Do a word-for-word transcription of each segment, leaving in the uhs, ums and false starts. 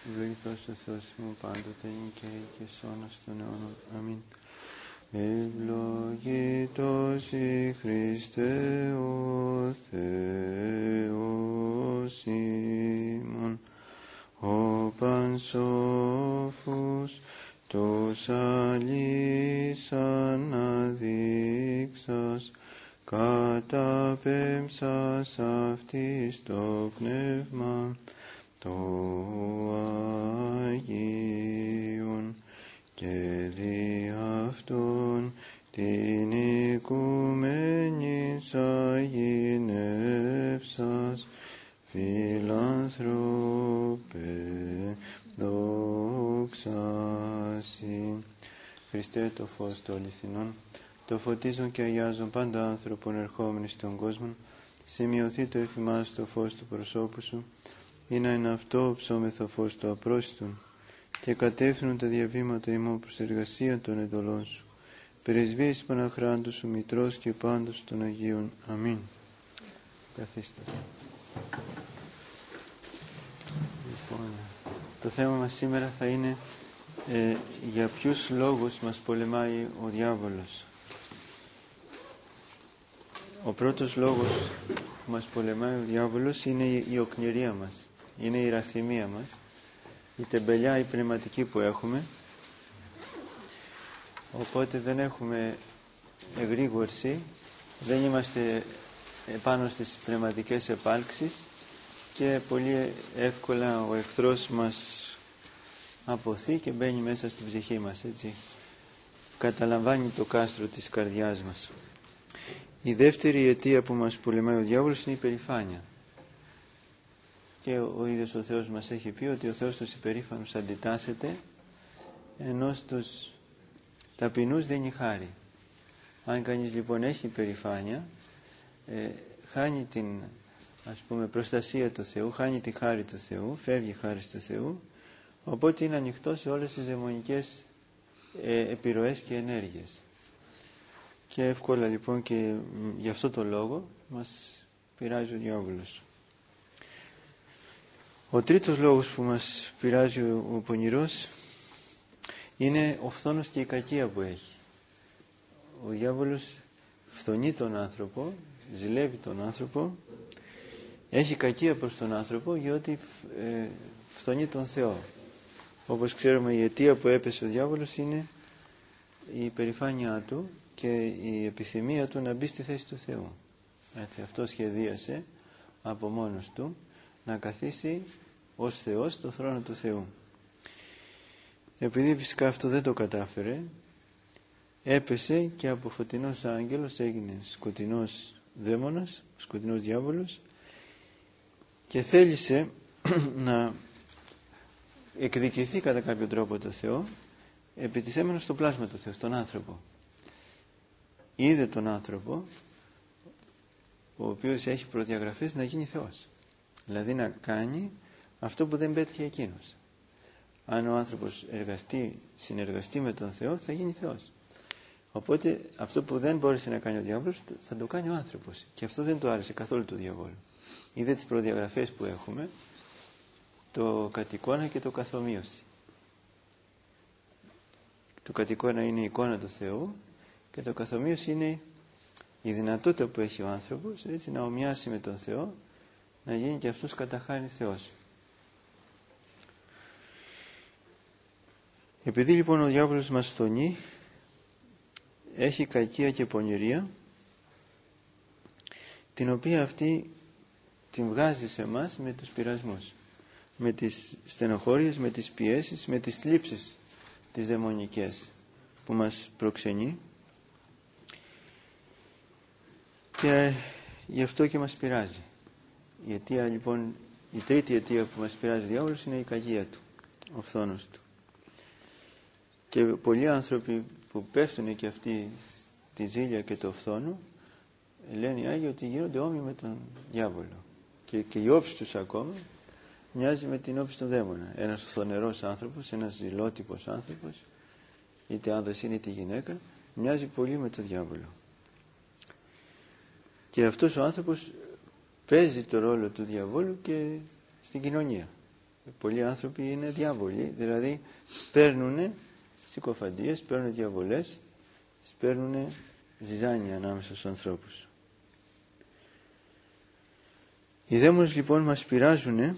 Ευλογητός ο Θεός μου πάντοτε είναι και και σώνας των αιώνων. Αμήν. Ευλογητός η Χριστέ ο Θεός ημών, ο πανσόφους τους αλής αναδείξας, καταπέμψας αυτής το πνεύμα το Αγίον και δι' αυτόν την οικουμένης αγινεύσας φιλανθρώπε δόξασι. Χριστέ το φως των αληθινών, το φωτίζουν και αγιάζουν πάντα άνθρωπον ερχόμενοι στον κόσμο, σημειωθεί το εφημάς το φως του προσώπου σου, ή να είναι αυτό ψώμεθο φως του απρόσιτον, και κατεύθυνουν τα διαβήματα ημών προς εργασία των εντολών σου. Πρεσβείες Παναχράντου σου, Μητρός και πάντως των Αγίων. Αμήν. Καθίστε. Λοιπόν, το θέμα μας σήμερα θα είναι ε, για ποιους λόγους μας πολεμάει ο διάβολος. Ο πρώτος λόγος που μας πολεμάει ο διάβολος είναι η οκνηρία μας, είναι η ραθυμία μας, η τεμπελιά, η πνευματική που έχουμε. Οπότε δεν έχουμε εγρήγορση, δεν είμαστε πάνω στις πνευματικές επάλξεις και πολύ εύκολα ο εχθρός μας αποθεί και μπαίνει μέσα στην ψυχή μας, έτσι. Καταλαμβάνει το κάστρο της καρδιάς μας. Η δεύτερη αιτία που μας πολεμάει ο διάβολος είναι η υπερηφάνεια. Και ο ίδιος ο Θεός μας έχει πει ότι ο Θεός τους υπερήφανους αντιτάσσεται, ενώ στους ταπεινούς δίνει χάρη. Αν κανείς λοιπόν έχει υπερηφάνεια, ε, χάνει την, ας πούμε, προστασία του Θεού, χάνει τη χάρη του Θεού, φεύγει η χάρη του Θεού, οπότε είναι ανοιχτό σε όλες τις δαιμονικές ε, επιρροές και ενέργειες. Και εύκολα λοιπόν και γι' αυτό το λόγο μας πειράζει ο διάβολος. Ο τρίτος λόγος που μας πειράζει ο πονηρός είναι ο φθόνος και η κακία που έχει. Ο διάβολος φθονεί τον άνθρωπο, ζηλεύει τον άνθρωπο, έχει κακία προς τον άνθρωπο διότι ε, φθονεί τον Θεό. Όπως ξέρουμε, η αιτία που έπεσε ο διάβολος είναι η υπερηφάνειά του και η επιθυμία του να μπει στη θέση του Θεού. Έτσι, αυτό σχεδίασε από μόνος του να καθίσει ως Θεός στο θρόνο του Θεού. Επειδή φυσικά αυτό δεν το κατάφερε, έπεσε και από φωτεινός άγγελος έγινε σκοτεινός δαίμονας, σκοτεινός διάβολος, και θέλησε να εκδικηθεί κατά κάποιο τρόπο το Θεό, επιτιθέμενος στο πλάσμα του Θεού, στον άνθρωπο. Είδε τον άνθρωπο, ο οποίος έχει προδιαγραφές να γίνει Θεός. Δηλαδή να κάνει αυτό που δεν πέτυχε εκείνος. Αν ο άνθρωπος εργαστεί, συνεργαστεί με τον Θεό, θα γίνει Θεός. Οπότε αυτό που δεν μπόρεσε να κάνει ο διάβολος, θα το κάνει ο άνθρωπος. Και αυτό δεν το άρεσε καθόλου του διαβόλου. Είδε τις προδιαγραφές που έχουμε, το κατ' εικόνα και το καθομοίωση. Το κατ' εικόνα είναι η εικόνα του Θεού και το καθομοίωση είναι η δυνατότητα που έχει ο άνθρωπος, έτσι, να ομοιάσει με τον Θεό, να γίνει και αυτός κατά χάριν Θεός. Επειδή λοιπόν ο διάβολος μας φθονεί, έχει κακία και πονηρία, την οποία αυτή την βγάζει σε μας με τους πειρασμούς, με τις στενοχώριες, με τις πιέσεις, με τις θλίψεις τις δαιμονικές που μας προξενεί, και γι' αυτό και μας πειράζει. Η αιτία λοιπόν, η τρίτη αιτία που μας πειράζει ο διάβολος είναι η κακία του, ο φθόνος του. Και πολλοί άνθρωποι που πέφτουν και αυτοί τη ζήλια και το φθόνο, λένε οι Άγιοι ότι γίνονται όμοιοι με τον διάβολο. Και, και η όψη τους ακόμα μοιάζει με την όψη του δαίμονα. Ένας φθονερός άνθρωπος, ένας ζηλότυπος άνθρωπος, είτε άνδρας είναι είτε γυναίκα, μοιάζει πολύ με τον διάβολο. Και αυτός ο άνθρωπος παίζει το ρόλο του διαβόλου και στην κοινωνία. πολλοί άνθρωποι είναι διάβολοι, δηλαδή σπέρνουν συκοφαντίες, σπέρνουν διαβολές, σπέρνουν ζυζάνια ανάμεσα στους ανθρώπους. Οι δαίμονες λοιπόν μας πειράζουν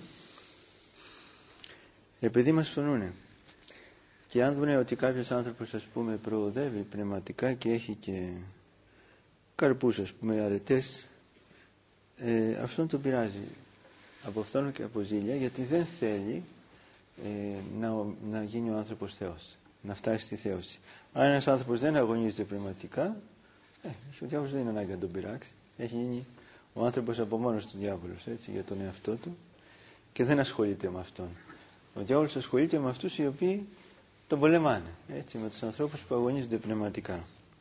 επειδή μας φθονούν. Και αν δουν ότι κάποιος άνθρωπος, ας πούμε, προοδεύει πνευματικά και έχει και καρπούς, ας πούμε, αρετές, ε, αυτόν τον πειράζει από αυτόν και από ζήλια, γιατί δεν θέλει ε, να, να γίνει ο άνθρωπος Θεός, να φτάσει στη θέωση. Αν ένας άνθρωπος δεν αγωνίζεται πνευματικά, ε, ο διάβολος δεν είναι ανάγκη να τον πειράξει. Έχει γίνει ο άνθρωπος από μόνος του διάβολος, έτσι, για τον εαυτό του, και δεν ασχολείται με αυτόν. Ο διάβολος ασχολείται με αυτούς οι οποίοι τον πολεμάνε, έτσι, με τους ανθρώπους που αγωνίζονται πνευματικά.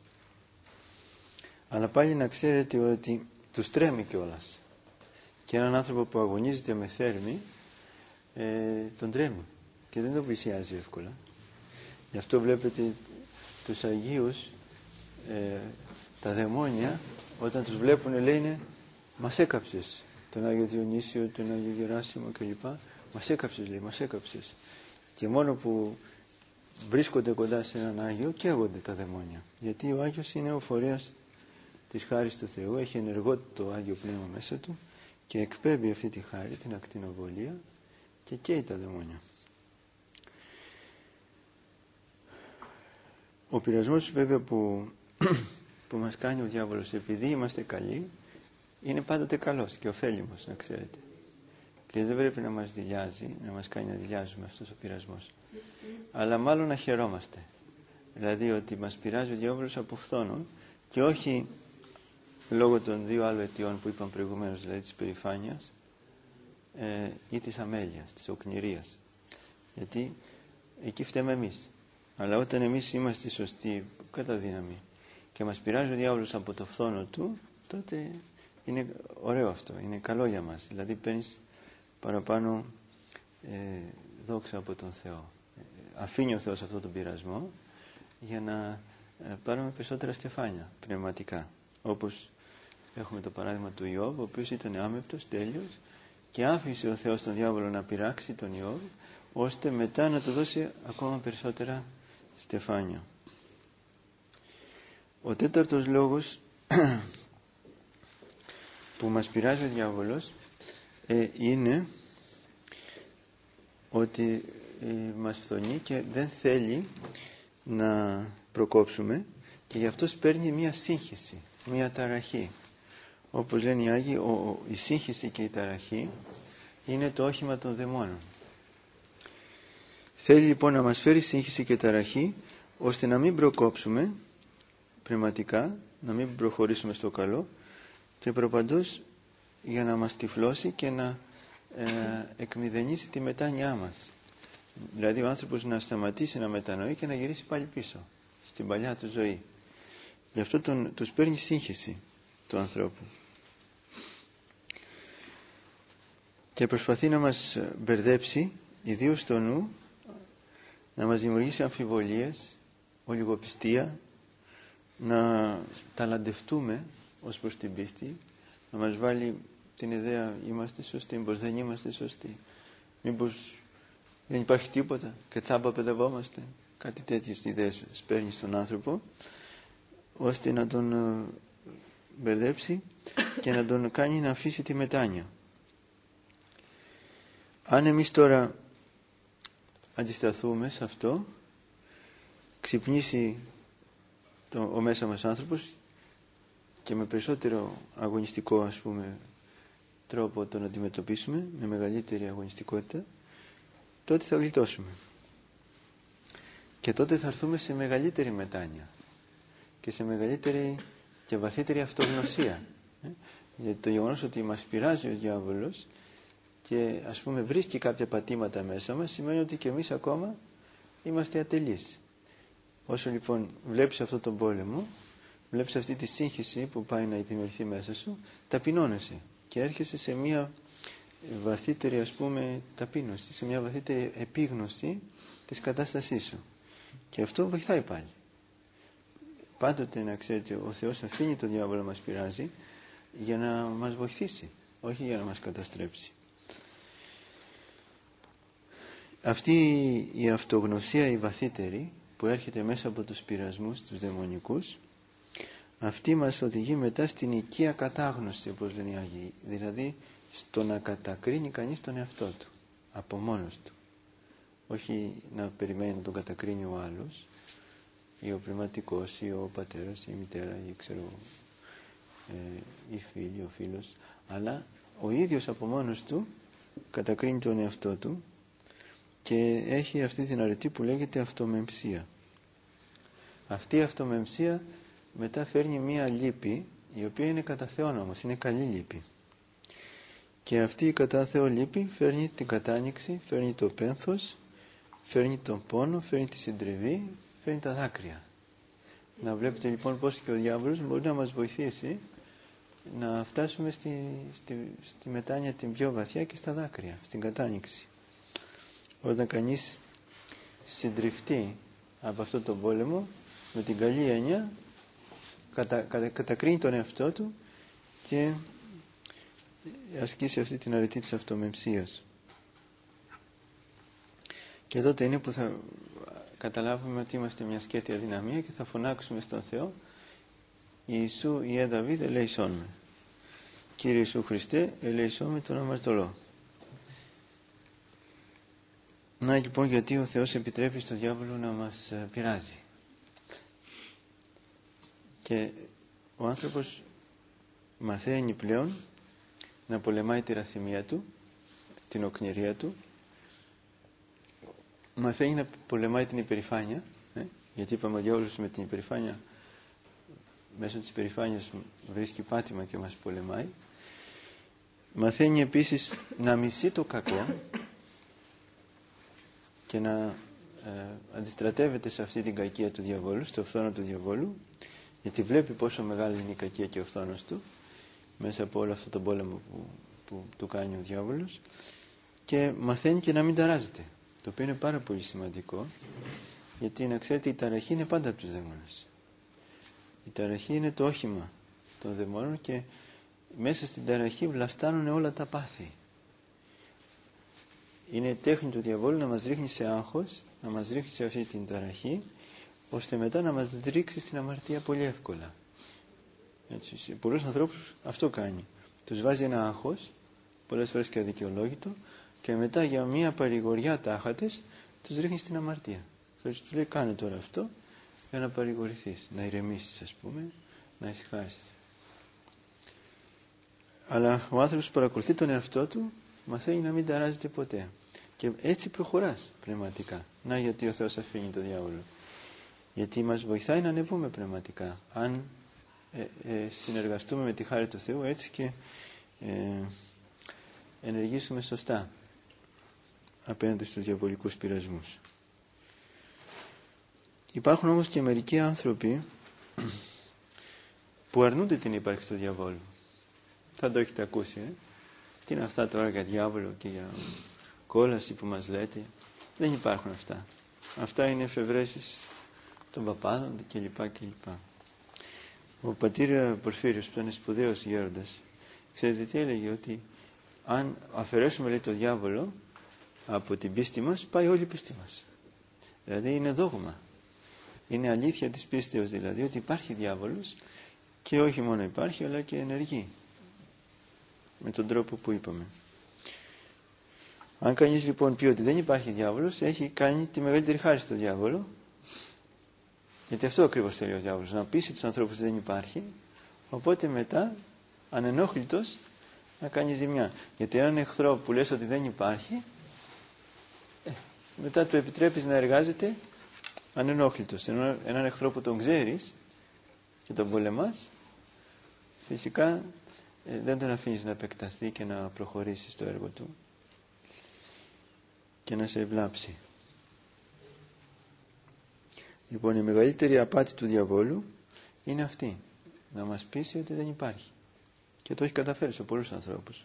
Αλλά πάλι να ξέρετε ότι τους τρέμει κιόλας. Και έναν άνθρωπο που αγωνίζεται με θέρμη, ε, τον τρέμει και δεν τον πλησιάζει εύκολα. Γι' αυτό βλέπετε τους Αγίους, ε, τα δαιμόνια, όταν τους βλέπουν λένε «Μας έκαψες», τον Άγιο Διονύσιο, τον Άγιο Γεράσιμο κλπ. «Μας έκαψες», λέει, «μας έκαψες». Και μόνο που βρίσκονται κοντά σε έναν Άγιο καίγονται τα δαιμόνια. Γιατί ο Άγιος είναι ο φορέας της χάρης του Θεού, έχει ενεργό το Άγιο Πνεύμα μέσα του και εκπέμπει αυτή τη χάρη, την ακτινοβολία, και καίει τα δαιμόνια. Ο πειρασμός βέβαια που, που μας κάνει ο διάβολος επειδή είμαστε καλοί είναι πάντοτε καλός και ωφέλιμος, να ξέρετε. Και δεν πρέπει να μας δειλιάζει, να μας κάνει να δειλιάζουμε αυτός ο πειρασμός. Αλλά μάλλον να χαιρόμαστε. Δηλαδή ότι μας πειράζει ο διάβολος από φθόνον και όχι λόγω των δύο άλλων αιτιών που είπαμε προηγουμένως, δηλαδή της περηφάνειας ε, ή της αμέλειας, της οκνηρίας. Γιατί εκεί φταίμε εμείς. Αλλά όταν εμείς είμαστε σωστοί κατά δύναμη και μας πειράζει ο διάβολος από το φθόνο του, τότε είναι ωραίο αυτό, είναι καλό για μας. Δηλαδή παίρνεις παραπάνω ε, δόξα από τον Θεό. Αφήνει ο Θεός αυτόν τον πειρασμό για να ε, πάρουμε περισσότερα στεφάνια πνευματικά. Όπως έχουμε το παράδειγμα του Ιώβ, ο οποίος ήταν άμεπτος, τέλειος, και άφησε ο Θεός τον διάβολο να πειράξει τον Ιώβ, ώστε μετά να του δώσει ακόμα περισσότερα στεφάνια. Ο τέταρτος λόγος που μας πειράζει ο διάβολος ε, είναι ότι ε, μας φθονεί και δεν θέλει να προκόψουμε και γι' αυτό παίρνει μία σύγχυση, μία ταραχή. Όπως λένε οι Άγιοι, ο, η σύγχυση και η ταραχή είναι το όχημα των δαιμόνων. Θέλει λοιπόν να μας φέρει σύγχυση και ταραχή ώστε να μην προκόψουμε πνευματικά, να μην προχωρήσουμε στο καλό και προπαντός για να μας τυφλώσει και να ε, εκμηδενήσει τη μετάνοιά μας. Δηλαδή ο άνθρωπος να σταματήσει να μετανοεί και να γυρίσει πάλι πίσω στην παλιά του ζωή. Γι' αυτό τον, τους παίρνει σύγχυση του ανθρώπου. Και προσπαθεί να μας μπερδέψει, ιδίως στο νου, να μας δημιουργήσει αμφιβολίες, ολιγοπιστία, να ταλαντευτούμε ως προς την πίστη, να μας βάλει την ιδέα είμαστε σωστοί, μήπως δεν είμαστε σωστοί, μήπως δεν υπάρχει τίποτα και τσάμπα παιδευόμαστε. Κάτι τέτοιες ιδέες παίρνει στον άνθρωπο ώστε να τον μπερδέψει και να τον κάνει να αφήσει τη μετάνοια. Αν εμείς τώρα αντισταθούμε σε αυτό, ξυπνήσει το, ο μέσα μας άνθρωπος και με περισσότερο αγωνιστικό, ας πούμε, τρόπο τον αντιμετωπίσουμε, με μεγαλύτερη αγωνιστικότητα, τότε θα γλιτώσουμε. Και τότε θα έρθουμε σε μεγαλύτερη μετάνοια και σε μεγαλύτερη και βαθύτερη αυτογνωσία. Ε? Γιατί το γεγονός ότι μας πειράζει ο διάβολος και ας πούμε βρίσκει κάποια πατήματα μέσα μας σημαίνει ότι και εμείς ακόμα είμαστε ατελείς. Όσο λοιπόν βλέπεις αυτόν τον πόλεμο, βλέπεις αυτή τη σύγχυση που πάει να δημιουργηθεί μέσα σου, ταπεινώνεσαι και έρχεσαι σε μια βαθύτερη, ας πούμε, ταπείνωση, σε μια βαθύτερη επίγνωση της κατάστασής σου. Και αυτό βοηθάει πάλι. Πάντοτε να ξέρετε, ο Θεός αφήνει τον διάβολο να μας πειράζει για να μας βοηθήσει, όχι για να μας καταστρέψει. αυτή η αυτογνωσία η βαθύτερη που έρχεται μέσα από τους πειρασμούς, τους δαιμονικούς, αυτή μας οδηγεί μετά στην οικία κατάγνωση, όπως λένε οι Άγιοι, δηλαδή στο να κατακρίνει κανείς τον εαυτό του από μόνος του, όχι να περιμένει να τον κατακρίνει ο άλλος ή ο πνευματικός ή ο πατέρας ή η μητέρα ή ξέρω ε, η φίλη, ο φίλος, αλλά ο ίδιος από μόνος του κατακρίνει τον εαυτό του και έχει αυτή την αρετή που λέγεται αυτομεμψία. Αυτή η αυτομεμψία μετά φέρνει μία λύπη, η οποία είναι κατά Θεόν όμως, είναι καλή λύπη. Και αυτή η κατά Θεό λύπη φέρνει την κατάνοιξη, φέρνει το πένθος, φέρνει τον πόνο, φέρνει τη συντριβή, φέρνει τα δάκρυα. Να βλέπετε λοιπόν πώς και ο διάβολος μπορεί να μας βοηθήσει να φτάσουμε στη, στη, στη μετάνοια την πιο βαθιά και στα δάκρυα, στην κατάνοιξη. Όταν κανείς συντριφτεί από αυτό τον πόλεμο, με την καλή έννοια, κατα, κατα, κατακρίνει τον εαυτό του και ασκήσει αυτή την αρετή της αυτομεμψίας. Και τότε είναι που θα καταλάβουμε ότι είμαστε μια σκέτη αδυναμία και θα φωνάξουμε στον Θεό, Ιησού Ιε Δαβίδ ελέησόν με. Κύριε Ιησού Χριστέ, ελέησόν με τον αμαρτωλό. Να λοιπόν γιατί ο Θεός επιτρέπει στον διάβολο να μας πειράζει. Και ο άνθρωπος μαθαίνει πλέον να πολεμάει τη ραθυμία του, την οκνηρία του, μαθαίνει να πολεμάει την υπερηφάνεια, ε? γιατί είπαμε ο διάβολος με την υπερηφάνεια, μέσω της υπερηφάνειας βρίσκει πάτημα και μας πολεμάει. Μαθαίνει επίσης να μισεί το κακό και να ε, αντιστρατεύεται σε αυτή την κακία του διαβόλου, στο φθόνο του διαβόλου, γιατί βλέπει πόσο μεγάλη είναι η κακία και ο φθόνος του μέσα από όλο αυτό τον πόλεμο που, που του κάνει ο διάβολος, και μαθαίνει και να μην ταράζεται, το οποίο είναι πάρα πολύ σημαντικό, γιατί να ξέρετε η ταραχή είναι πάντα από τους δαίμονες. Η ταραχή είναι το όχημα των δαιμόνων και μέσα στην ταραχή βλαστάνουν όλα τα πάθη. Είναι τέχνη του διαβόλου να μας ρίχνει σε άγχος, να μας ρίχνει σε αυτή την ταραχή, ώστε μετά να μας ρίξει στην αμαρτία πολύ εύκολα. Έτσι, σε πολλούς ανθρώπους αυτό κάνει. Τους βάζει ένα άγχος, πολλές φορές και αδικαιολόγητο, και μετά για μία παρηγοριά τάχατες τους ρίχνει στην αμαρτία. Και του λέει κάνε τώρα αυτό για να παρηγορηθείς, να ηρεμήσεις ας πούμε, να ησυχάσεις. Αλλά ο άνθρωπος που παρακολουθεί τον εαυτό του μαθαίνει να μην ταράζεται ποτέ. Και έτσι προχωράς πνευματικά. Να γιατί ο Θεός αφήνει τον διάβολο. Γιατί μας βοηθάει να ανεβούμε πνευματικά. Αν ε, ε, συνεργαστούμε με τη χάρη του Θεού έτσι και ε, ενεργήσουμε σωστά απέναντι στους διαβολικούς πειρασμούς. Υπάρχουν όμως και μερικοί άνθρωποι που αρνούνται την ύπαρξη του διαβόλου. Θα το έχετε ακούσει, ε? Τι είναι αυτά τώρα για διάβολο και για κόλαση που μας λέτε? Δεν υπάρχουν αυτά. Αυτά είναι εφευρέσεις των παπάδων κλπ. κλπ. Ο πατήρ Πορφύριος που ήταν σπουδαίος γέροντας, ξέρετε τι έλεγε? Ότι αν αφαιρέσουμε λέει το διάβολο από την πίστη μας, πάει όλη η πίστη μας. Δηλαδή είναι δόγμα. Είναι αλήθεια της πίστεως δηλαδή ότι υπάρχει διάβολος και όχι μόνο υπάρχει αλλά και ενεργεί. Με τον τρόπο που είπαμε. Αν κανείς λοιπόν πει ότι δεν υπάρχει διάβολος, έχει κάνει τη μεγαλύτερη χάρη στο διάβολο, γιατί αυτό ακριβώς θέλει ο διάβολος, να πείσει τους ανθρώπους ότι δεν υπάρχει, οπότε μετά ανενόχλητος να κάνει ζημιά. Γιατί έναν εχθρό που λες ότι δεν υπάρχει, ε, μετά του επιτρέπεις να εργάζεται ανενόχλητος. Ενώ έναν εχθρό που τον ξέρεις και τον πολεμάς, φυσικά ε, δεν τον αφήνεις να επεκταθεί και να προχωρήσει στο έργο του και να σε ευλάψει. Λοιπόν, η μεγαλύτερη απάτη του διαβόλου είναι αυτή, να μας πείσει ότι δεν υπάρχει, και το έχει καταφέρει σε πολλούς ανθρώπους.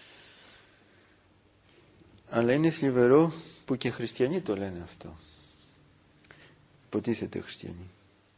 Αλλά είναι θλιβερό που και χριστιανοί το λένε αυτό, υποτίθεται χριστιανοί.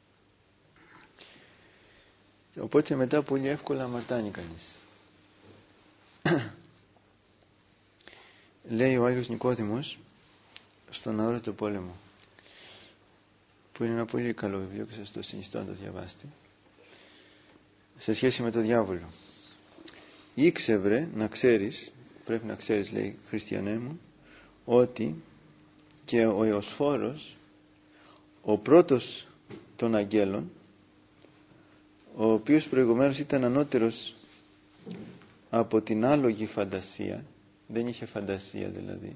Οπότε μετά πολύ εύκολα αμαρτάνει κανείς. Λέει ο Άγιος Νικόδημος στον αόρατο πόλεμο, που είναι ένα πολύ καλό βιβλίο και σας το συνιστώ να το διαβάσετε, σε σχέση με το διάβολο. Ήξευρε, να ξέρεις, πρέπει να ξέρεις, λέει, χριστιανέ μου, ότι και ο Ιωσφόρος, ο πρώτος των αγγέλων, ο οποίος προηγουμένως ήταν ανώτερος από την άλογη φαντασία, δεν είχε φαντασία δηλαδή,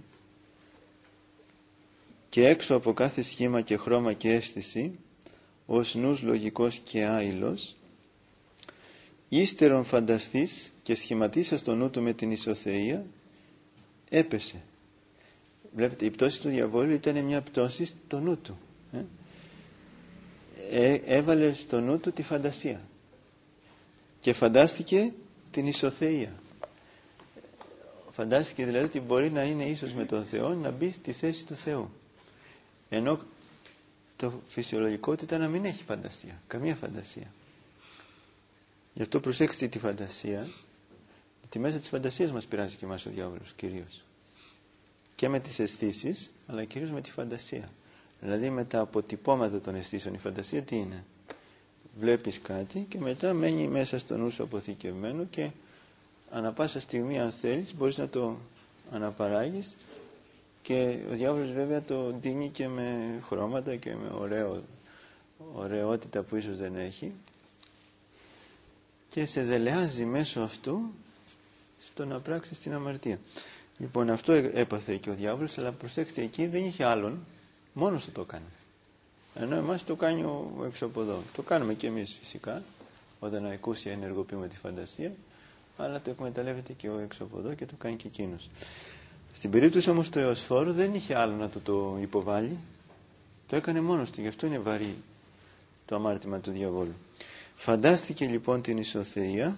και έξω από κάθε σχήμα και χρώμα και αίσθηση, ως νους λογικός και άειλος, ύστερον φανταστής και σχηματίσας το νου του με την ισοθεία, έπεσε. Βλέπετε, η πτώση του διαβόλου ήταν μια πτώση στο νου του. Ε? Ε, έβαλε στο νου του τη φαντασία και φαντάστηκε την ισοθεία. Φαντάστηκε δηλαδή ότι μπορεί να είναι ίσως με τον Θεό, να μπει στη θέση του Θεού. Ενώ το φυσιολογικό ήταν να μην έχει φαντασία, καμία φαντασία. Γι' αυτό προσέξτε τη φαντασία, γιατί μέσα της φαντασίας μας πειράζει και εμάς ο διάβολος κυρίως. Και με τις αισθήσεις, αλλά κυρίως με τη φαντασία. Δηλαδή με τα αποτυπώματα των αισθήσεων. Η φαντασία τι είναι? Βλέπεις κάτι και μετά μένει μέσα στο νου σου αποθηκευμένο και ανά πάσα στιγμή, αν θέλεις, μπορείς να το αναπαράγεις, και ο διάβολος βέβαια το ντύνει και με χρώματα και με ωραίο, ωραιότητα που ίσως δεν έχει, και σε δελεάζει μέσω αυτού στο να πράξεις την αμαρτία. Λοιπόν, αυτό έπαθε και ο διάβολος, αλλά προσέξτε, εκεί δεν είχε άλλον, μόνος του το έκανε. Ενώ εμάς το κάνει ο έξω από εδώ. Το κάνουμε και εμείς φυσικά, όταν ακούσια ενεργοποιούμε τη φαντασία, αλλά το εκμεταλλεύεται και ο έξω από εδώ και το κάνει και εκείνος. Στην περίπτωση όμως του Ιωσφόρου δεν είχε άλλο να του το υποβάλει, το έκανε μόνος του, γι' αυτό είναι βαρύ το αμάρτημα του διαβόλου. Φαντάστηκε λοιπόν την ισοθεία,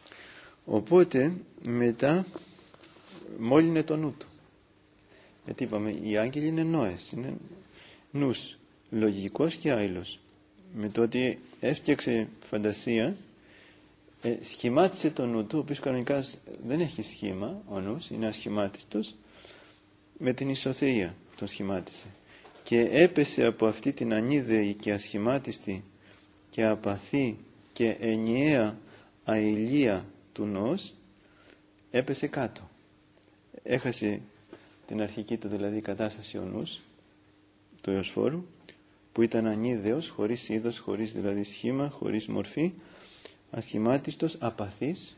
οπότε μετά μόλυνε το νου του. Γιατί είπαμε, οι άγγελοι είναι νόες, είναι νους, λογικός και άειλος. Με το ότι έφτιαξε φαντασία, ε, σχημάτισε το νου του, ο οποίος κανονικά δεν έχει σχήμα, ο νους είναι ασχημάτιστος, με την ισοθεία τον σχημάτισε. Και έπεσε από αυτή την ανίδεη και ασχημάτιστη και απαθή και ενιαία αηλία του νους, έπεσε κάτω. Έχασε την αρχική του δηλαδή κατάσταση ο νους του Ιωσφόρου, που ήταν ανίδεος, χωρίς είδος, χωρίς δηλαδή σχήμα, χωρίς μορφή, ασχημάτιστος, απαθής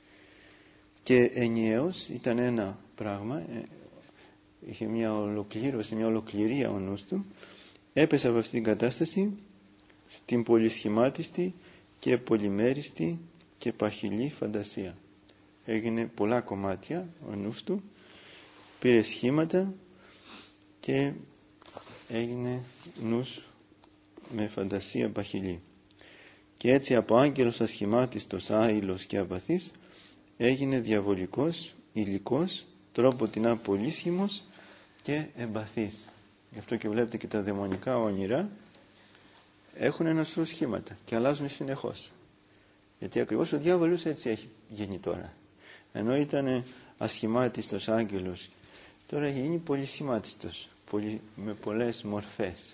και ενιαίος, ήταν ένα πράγμα, είχε μια ολοκλήρωση, μια ολοκληρία ο νους του. Έπεσε από αυτή την κατάσταση στην πολυσχημάτιστη και πολυμέριστη και παχυλή φαντασία. Έγινε πολλά κομμάτια ο νους του, πήρε σχήματα και έγινε νους με φαντασία παχυλή. Και έτσι από άγγελος ασχημάτιστος, άειλος και απαθής έγινε διαβολικός, υλικός, τρόποτινά πολύσχημος και εμπαθής. Γι' αυτό και βλέπετε και τα δαιμονικά όνειρα έχουν ένα σωρό σχήματα και αλλάζουν συνεχώς. Γιατί ακριβώς ο διάβολος έτσι έχει γίνει τώρα. Ενώ ήταν ασχημάτιστος άγγελος, τώρα έχει γίνει πολυσχημάτιστος, πολυ, με πολλές μορφές.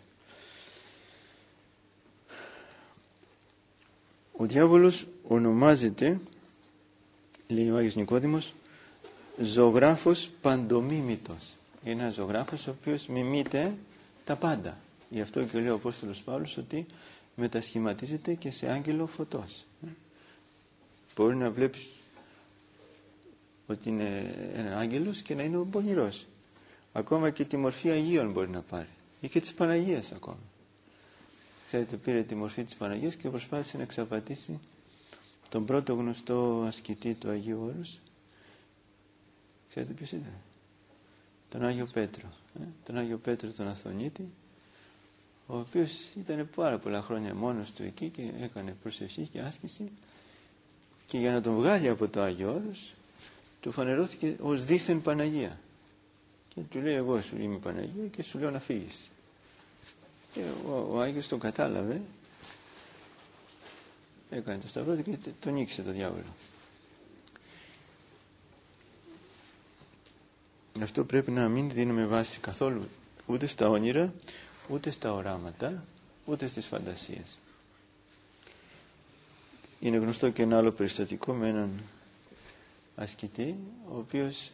Ο διάβολος ονομάζεται, λέει ο Άγιος Νικόδημος, ζωγράφος παντομίμητος. Είναι ένας ζωγράφος ο οποίος μιμείται τα πάντα. Γι' αυτό και λέει ο Απόστολος Παύλος ότι μετασχηματίζεται και σε άγγελο φωτός. Μπορεί να βλέπεις ότι είναι ένα άγγελος και να είναι ο πονηρός. Ακόμα και τη μορφή Αγίων μπορεί να πάρει. Ή και της Παναγίας ακόμα. Ξέρετε, πήρε τη μορφή της Παναγίας και προσπάθησε να εξαπατήσει τον πρώτο γνωστό ασκητή του Αγίου Όρους. Ξέρετε ποιος ήταν? Τον Άγιο Πέτρο. Ε? Τον Άγιο Πέτρο τον Αθωνίτη, ο οποίος ήταν πάρα πολλά χρόνια μόνος του εκεί και έκανε προσευχή και άσκηση, και για να τον βγάλει από το Άγιο Όρος του φανερώθηκε ως δίθεν Παναγία και του λέει, εγώ σου είμαι Παναγία και σου λέω να φύγεις. Και ο, ο Άγιος τον κατάλαβε, έκανε το σταυρό και τον νίκησε το διάβολο. Γι' αυτό πρέπει να μην δίνουμε βάση καθόλου ούτε στα όνειρα, ούτε στα οράματα, ούτε στις φαντασίες. Είναι γνωστό και ένα άλλο περιστατικό με έναν ασκητή, ο οποίος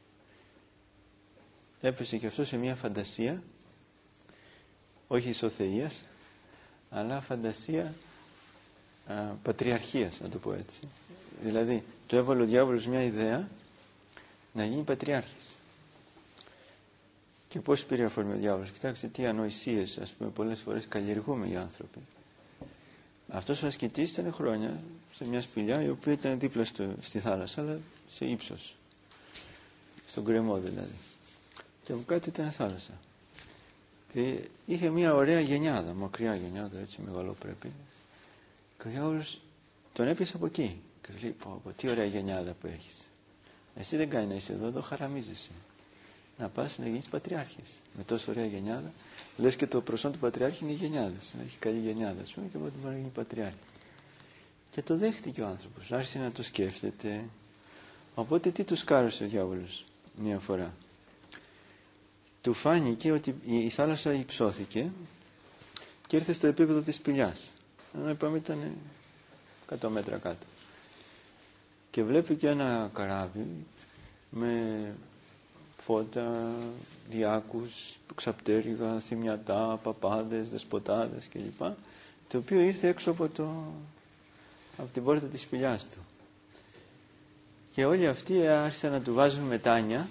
έπεσε και αυτό σε μια φαντασία, όχι ισοθεΐας, αλλά φαντασία α, πατριαρχίας, να το πω έτσι. Δηλαδή, του έβαλε ο διάβολος μια ιδέα να γίνει πατριάρχης. Και πώς πήρε αφορμή ο διάβολος? Κοιτάξτε τι ανοησίες, ας πούμε, πολλές φορές καλλιεργούμε οι άνθρωποι. Αυτός ο ασκητής ήταν χρόνια σε μια σπηλιά η οποία ήταν δίπλα στο, στη θάλασσα, αλλά σε ύψος, στον γκρεμό δηλαδή. Και από κάτω ήταν θάλασσα. Και είχε μια ωραία γενιάδα, μακριά γενιάδα, έτσι μεγαλόπρεπη. Και ο διάβολος τον έπιασε από εκεί. Και λέει, πω, πω, τι ωραία γενιάδα που έχεις. Εσύ δεν κάνει να είσαι εδώ, εδώ χαραμίζεσαι. Να πας να γίνεις πατριάρχης. Με τόσο ωραία γενιάδα. Λες και το προσόν του πατριάρχη είναι οι γενιάδες. Να έχει καλή γενιάδα, ας πούμε, και οπότε μπορεί να γίνει πατριάρχης. Και το δέχτηκε ο άνθρωπος. Άρχισε να το σκέφτεται. Οπότε τι του σκάρωσε ο διάβολος μία φορά? Του φάνηκε ότι η θάλασσα υψώθηκε και ήρθε στο επίπεδο της σπηλιάς. Ενώ είπαμε ήταν εκατό μέτρα κάτω. Και βλέπει και ένα καράβι με φώτα, διάκους, ξαπτέρυγα, θυμιατά, παπάδες, δεσποτάδες κλπ. Το οποίο ήρθε έξω από, το, από την πόρτα της σπηλιάς του. Και όλοι αυτοί άρχισαν να του βάζουν μετάνια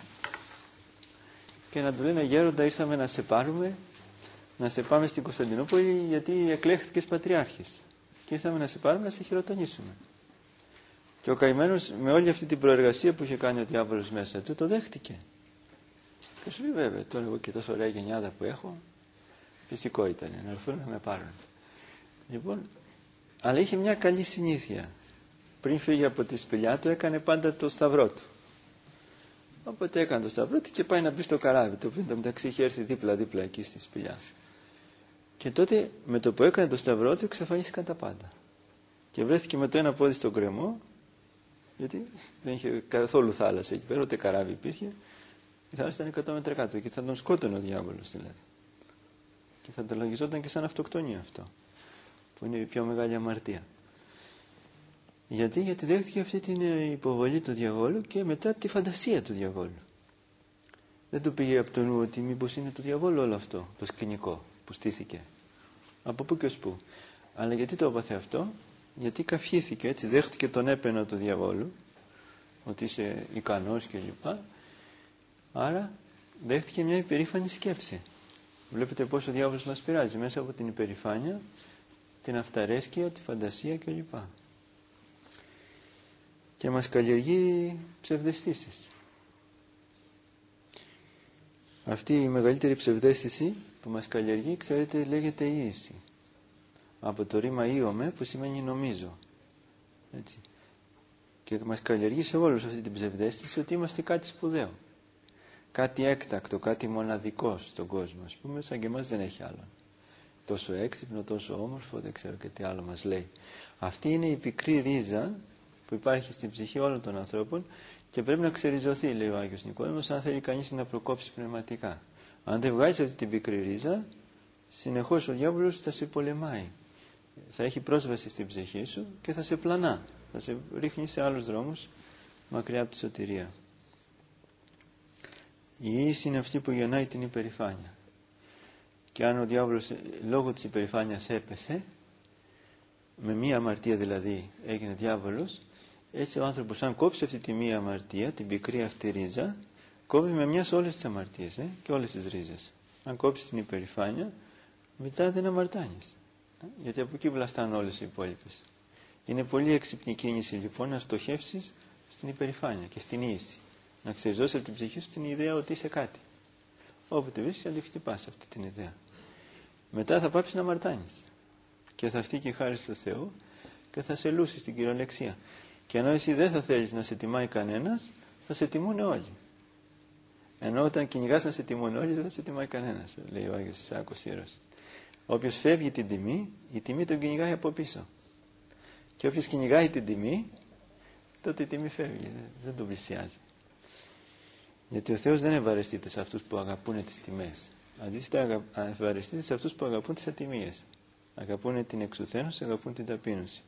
και να του λένε, γέροντα, ήρθαμε να σε πάρουμε, να σε πάμε στην Κωνσταντινούπολη γιατί εκλέχθηκες πατριάρχης. Και ήρθαμε να σε πάρουμε να σε χειροτονήσουμε. Και ο καημένος με όλη αυτή την προεργασία που είχε κάνει ο διάβολος μέσα του, το δέχτηκε. Και σου λέει, βέβαια, το έλεγα και τόσο ωραία γενιάδα που έχω, φυσικό ήταν να έρθουν να με πάρουν. Λοιπόν, αλλά είχε μια καλή συνήθεια. Πριν φύγει από τη σπηλιά του, έκανε πάντα το σταυρό του. Οπότε έκανε το σταυρό του και πάει να μπει στο καράβι, το οποίο μεταξύ είχε έρθει δίπλα-δίπλα εκεί στη σπηλιά. Και τότε με το που έκανε το σταυρό του, εξαφανίστηκαν τα πάντα. Και βρέθηκε με το ένα πόδι στον γκρεμό, γιατί δεν είχε καθόλου θάλασσα εκεί πέρα, ούτε καράβι υπήρχε. Η θάλασσα ήταν εκατό μέτρα κάτω και θα τον σκότωνε ο διάβολος δηλαδή. Και θα το λογιζόταν και σαν αυτοκτονία αυτό, που είναι η πιο μεγάλη αμαρτία. Γιατί, γιατί δέχτηκε αυτή την υποβολή του διαβόλου και μετά τη φαντασία του διαβόλου. Δεν του πήγε από το νου ότι μήπως είναι του διαβόλου όλο αυτό, το σκηνικό που στήθηκε. Από πού και ως πού. Αλλά γιατί το έπαθε αυτό? Γιατί καυχήθηκε, έτσι, δέχτηκε τον έπαινο του διαβόλου, ότι είσαι ικανός κλπ. Άρα δέχτηκε μια υπερήφανη σκέψη. Βλέπετε πόσο ο διάβολος μας πειράζει μέσα από την υπερηφάνεια, την αυταρέσκεια, τη φαντασία κλπ. Και μας καλλιεργεί ψευδαισθήσεις. Αυτή η μεγαλύτερη ψευδαίσθηση που μας καλλιεργεί, ξέρετε, λέγεται ίηση. Από το ρήμα ίωμε που σημαίνει νομίζω. Έτσι. Και μας καλλιεργεί σε όλους αυτή την ψευδαίσθηση ότι είμαστε κάτι σπουδαίο. Κάτι έκτακτο, κάτι μοναδικό στον κόσμο. Ας πούμε, σαν και εμάς δεν έχει άλλον. Τόσο έξυπνο, τόσο όμορφο, δεν ξέρω και τι άλλο μας λέει. Αυτή είναι η πικρή ρίζα που υπάρχει στην ψυχή όλων των ανθρώπων και πρέπει να ξεριζωθεί, λέει ο Άγιος Νικόδημος, αν θέλει κανείς να προκόψει πνευματικά. Αν δεν βγάλεις αυτή την πικρή ρίζα, συνεχώς ο διάβολος θα σε πολεμάει. Θα έχει πρόσβαση στην ψυχή σου και θα σε πλανά. Θα σε ρίχνει σε άλλους δρόμους μακριά από τη σωτηρία. Η ίηση είναι αυτή που γεννάει την υπερηφάνεια. Και αν ο διάβολος λόγω της υπερηφάνειας έπεσε, με μία αμαρτία δηλαδή έγινε διάβολος, έτσι ο άνθρωπος αν κόψει αυτή τη μία αμαρτία, την πικρή αυτή ρίζα, κόβει με μια σε όλες τις αμαρτίες ε, και όλες τις ρίζες. Αν κόψει την υπερηφάνεια, μετά δεν αμαρτάνεις. Ε, γιατί από εκεί βλαστάνε όλες οι υπόλοιπες. Είναι πολύ έξυπνη κίνηση λοιπόν να στοχεύσεις στην υπερηφάνεια και στην ίηση. Να ξεριζώσεις από την ψυχή σου την ιδέα ότι είσαι κάτι. Όποτε βρίσκεις, αν τη χτυπάς αυτή την ιδέα. Μετά θα πάψεις να αμαρτάνεις. Και θα έρθει και η χάρη του Θεού και θα σε λούσει στην κυριολεξία. Και ενώ εσύ δεν θα θέλεις να σε τιμάει κανένας, θα σε τιμούν όλοι. Ενώ όταν κυνηγάς να σε τιμούν όλοι, δεν θα σε τιμάει κανένας, λέει ο Άγιος Ισάκος Ιερός. Όποιος φεύγει την τιμή, η τιμή τον κυνηγάει από πίσω. Και όποιος κυνηγάει την τιμή, τότε η τιμή φεύγει, δεν τον πλησιάζει. Γιατί ο Θεός δεν ευαρεστείται σε αυτούς που αγαπούν τις τιμές. Αντίθετα, ευαρεστείτε σε αυτούς που αγαπούν τις ατιμίες. Αγαπούν την εξουθένωση, αγαπούν την ταπείνωση.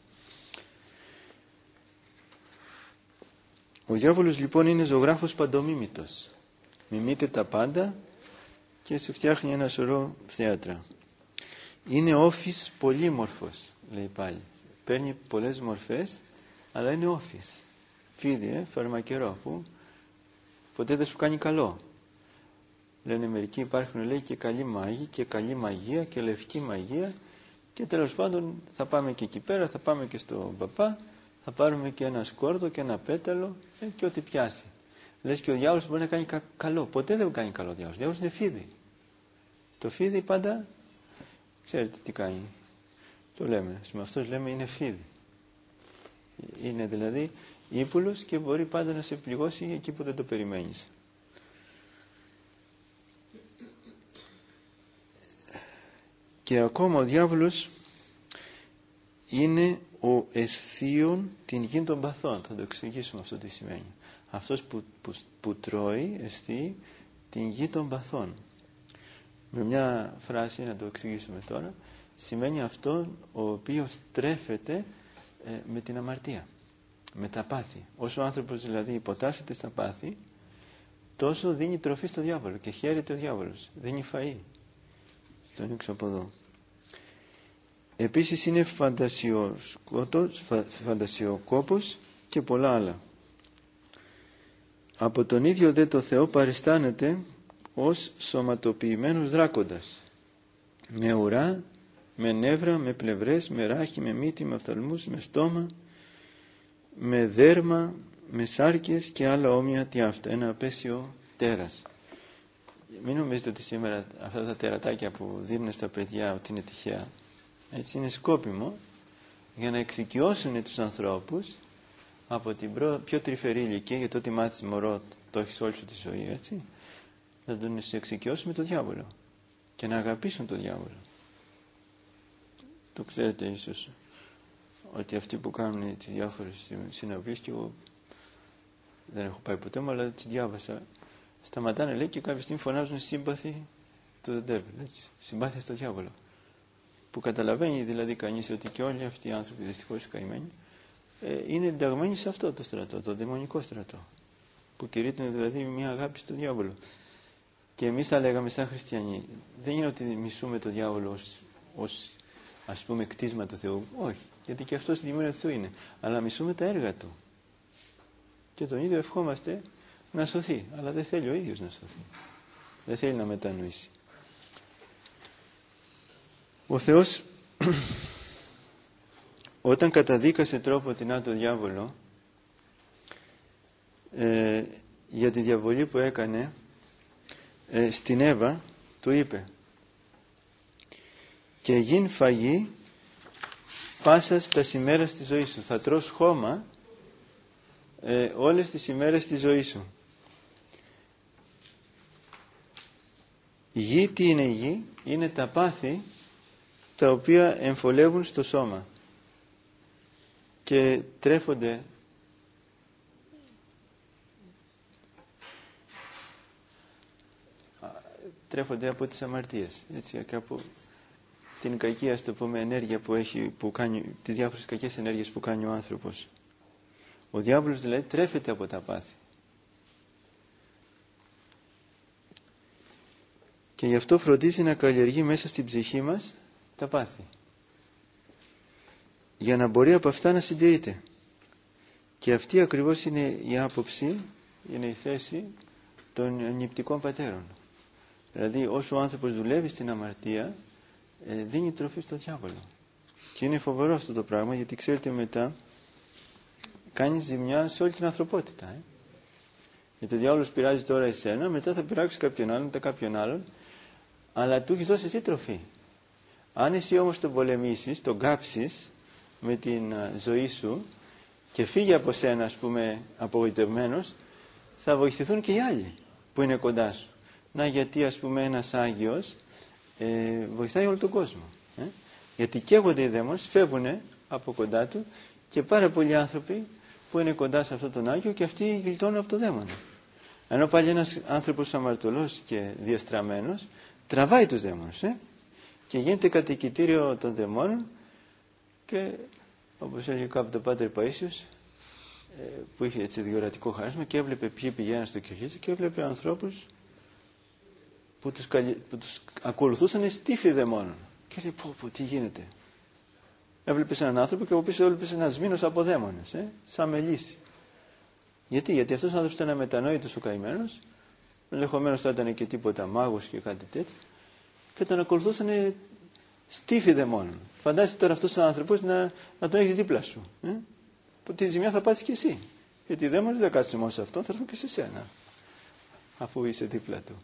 Ο διάβολος λοιπόν είναι ζωγράφος παντομίμητος. Μιμείται τα πάντα και σου φτιάχνει ένα σωρό θέατρα. Είναι όφης πολύμορφος, λέει πάλι. Παίρνει πολλές μορφές, αλλά είναι όφης. Φίδι, ε, φαρμακερό, που ποτέ δεν σου κάνει καλό. Λένε μερικοί, υπάρχουν, λέει, και καλή μάγη και καλή μαγεία και λευκή μαγεία, και τέλος πάντων θα πάμε και εκεί πέρα, θα πάμε και στον παπά, θα πάρουμε και ένα σκόρδο και ένα πέταλο, ε, και ό,τι πιάσει. Λες και ο διάβολος μπορεί να κάνει κα- καλό. Ποτέ δεν κάνει καλό ο διάβολος. Ο διάβολος είναι φίδι. Το φίδι πάντα, ξέρετε τι κάνει. Το λέμε. Με αυτός λέμε είναι φίδι. Είναι δηλαδή ύπουλος και μπορεί πάντα να σε πληγώσει εκεί που δεν το περιμένεις. Και ακόμα ο διάβολος είναι ο αισθίων την γη των παθών. Θα το εξηγήσουμε αυτό τι σημαίνει. Αυτός που, που, που τρώει αισθεί την γη των παθών. Με μια φράση να το εξηγήσουμε τώρα, σημαίνει αυτό ο οποίος τρέφεται ε, με την αμαρτία, με τα πάθη. Όσο ο άνθρωπος δηλαδή υποτάσσεται στα πάθη, τόσο δίνει τροφή στο διάβολο και χαίρεται ο διάβολος, δίνει φαΐ. Το ανοίξω από εδώ. Επίσης είναι φαντασιοκόπος και πολλά άλλα. Από τον ίδιο δε το Θεό παριστάνεται ως σωματοποιημένος δράκοντας, με ουρά, με νεύρα, με πλευρές, με ράχη, με μύτη, με οφθαλμούς, με στόμα, με δέρμα, με σάρκες και άλλα όμοια τι αυτά. Ένα απέσιο τέρας. Μην νομίζετε ότι σήμερα αυτά τα τερατάκια που δίνουν στα παιδιά ότι είναι τυχαία. Έτσι, είναι σκόπιμο για να εξοικειώσουν τους ανθρώπους από την πιο τρυφερή ηλικία, γιατί ό,τι μάθεις μωρό το έχεις όλη σου τη ζωή, έτσι, να τον εξοικειώσουν με τον διάβολο και να αγαπήσουν τον διάβολο. Το ξέρετε ίσως ότι αυτοί που κάνουν τις διάφορες συναυλίες, και εγώ δεν έχω πάει ποτέ μου, αλλά τις διάβασα, σταματάνε, λέει, και κάποια στιγμή φωνάζουν σύμπαθη του devil, έτσι, συμπάθεια στο διάβολο. Που καταλαβαίνει δηλαδή κανείς ότι και όλοι αυτοί οι άνθρωποι, δυστυχώς οι καημένοι, ε, είναι ενταγμένοι σε αυτό το στρατό, το δαιμονικό στρατό, που κηρύττουν δηλαδή μια αγάπη στον διάβολο. Και εμείς τα λέγαμε σαν χριστιανοί, δεν είναι ότι μισούμε τον διάβολο ως, ως ας πούμε κτίσμα του Θεού, όχι, γιατί και αυτός δημιουργία του Θεού είναι, αλλά μισούμε τα έργα του και τον ίδιο ευχόμαστε να σωθεί, αλλά δεν θέλει ο ίδιος να σωθεί, δεν θέλει να μετανοήσει. Ο Θεός όταν καταδίκασε τρόπο την το διάβολο ε, για τη διαβολή που έκανε ε, στην Εύα, του είπε, και γίν φαγή πάσα στα ημέρας της ζωής σου, θα τρως χώμα ε, όλες τις ημέρες της ζωής σου. Η γη, τι είναι η γη? Είναι τα πάθη τα οποία εμφολεύουν στο σώμα και τρέφονται τρέφονται από τις αμαρτίες, έτσι, και από την κακή, ας το πούμε, ενέργεια που έχει, που κάνει, τις διάφορες κακές ενέργειες που κάνει ο άνθρωπος. Ο διάβολος δηλαδή τρέφεται από τα πάθη. Και γι' αυτό φροντίζει να καλλιεργεί μέσα στην ψυχή μας τα πάθη, για να μπορεί από αυτά να συντηρείται. Και αυτή ακριβώς είναι η άποψη, είναι η θέση των νηπτικών πατέρων. Δηλαδή όσο ο άνθρωπος δουλεύει στην αμαρτία, ε, δίνει τροφή στο διάβολο. Και είναι φοβερό αυτό το πράγμα, γιατί ξέρετε μετά κάνει ζημιά σε όλη την ανθρωπότητα. Ε. Γιατί ο διάβολος πειράζει τώρα εσένα, μετά θα πειράξει κάποιον άλλον, μετά κάποιον άλλον, αλλά του έχεις δώσει εσύ τροφή. Αν εσύ όμως τον πολεμήσεις, τον κάψεις με την ζωή σου και φύγει από σένα, ας πούμε, απογοητευμένος, θα βοηθηθούν και οι άλλοι που είναι κοντά σου. Να, γιατί ας πούμε ένας Άγιος ε, βοηθάει όλο τον κόσμο. Ε? Γιατί καίγονται οι δαίμονες, φεύγουν από κοντά του και πάρα πολλοί άνθρωποι που είναι κοντά σε αυτόν τον Άγιο και αυτοί γλιτώνουν από το δαίμονα. Ενώ πάλι ένας άνθρωπος αμαρτωλός και διαστραμμένος τραβάει τους δαίμονες, ε? Και γίνεται κατοικητήριο των δαιμόνων, και όπως έλεγε κάποτε ο Πάτερ Παΐσιος, που είχε έτσι διορατικό χάρισμα και έβλεπε ποιοι πηγαίναν στο κελί του και έβλεπε ανθρώπους που τους, που τους ακολουθούσαν στίφοι δαιμόνων. Και λέει, πω, πω, τι γίνεται. Έβλεπες έναν άνθρωπο και από πίσω έβλεπες ένα σμήνος από δαίμονες, ε? Σαν μελίσι. Γιατί, γιατί αυτός ο άνθρωπος ήταν αμετανόητος, ο καημένος, ενδεχομένως θα ήταν και τίποτα μάγος και κάτι τέτοιο, και τον ακολουθούσαν στίφοι δαιμόνων. Φαντάζεσαι τώρα αυτός ο άνθρωπος να, να τον έχεις δίπλα σου. Ε? Που τη ζημιά θα πάτσεις και εσύ. Γιατί οι δαίμονες δεν κάτσουν μόνο σε αυτόν, θα έρθουν και σε σένα, αφού είσαι δίπλα του.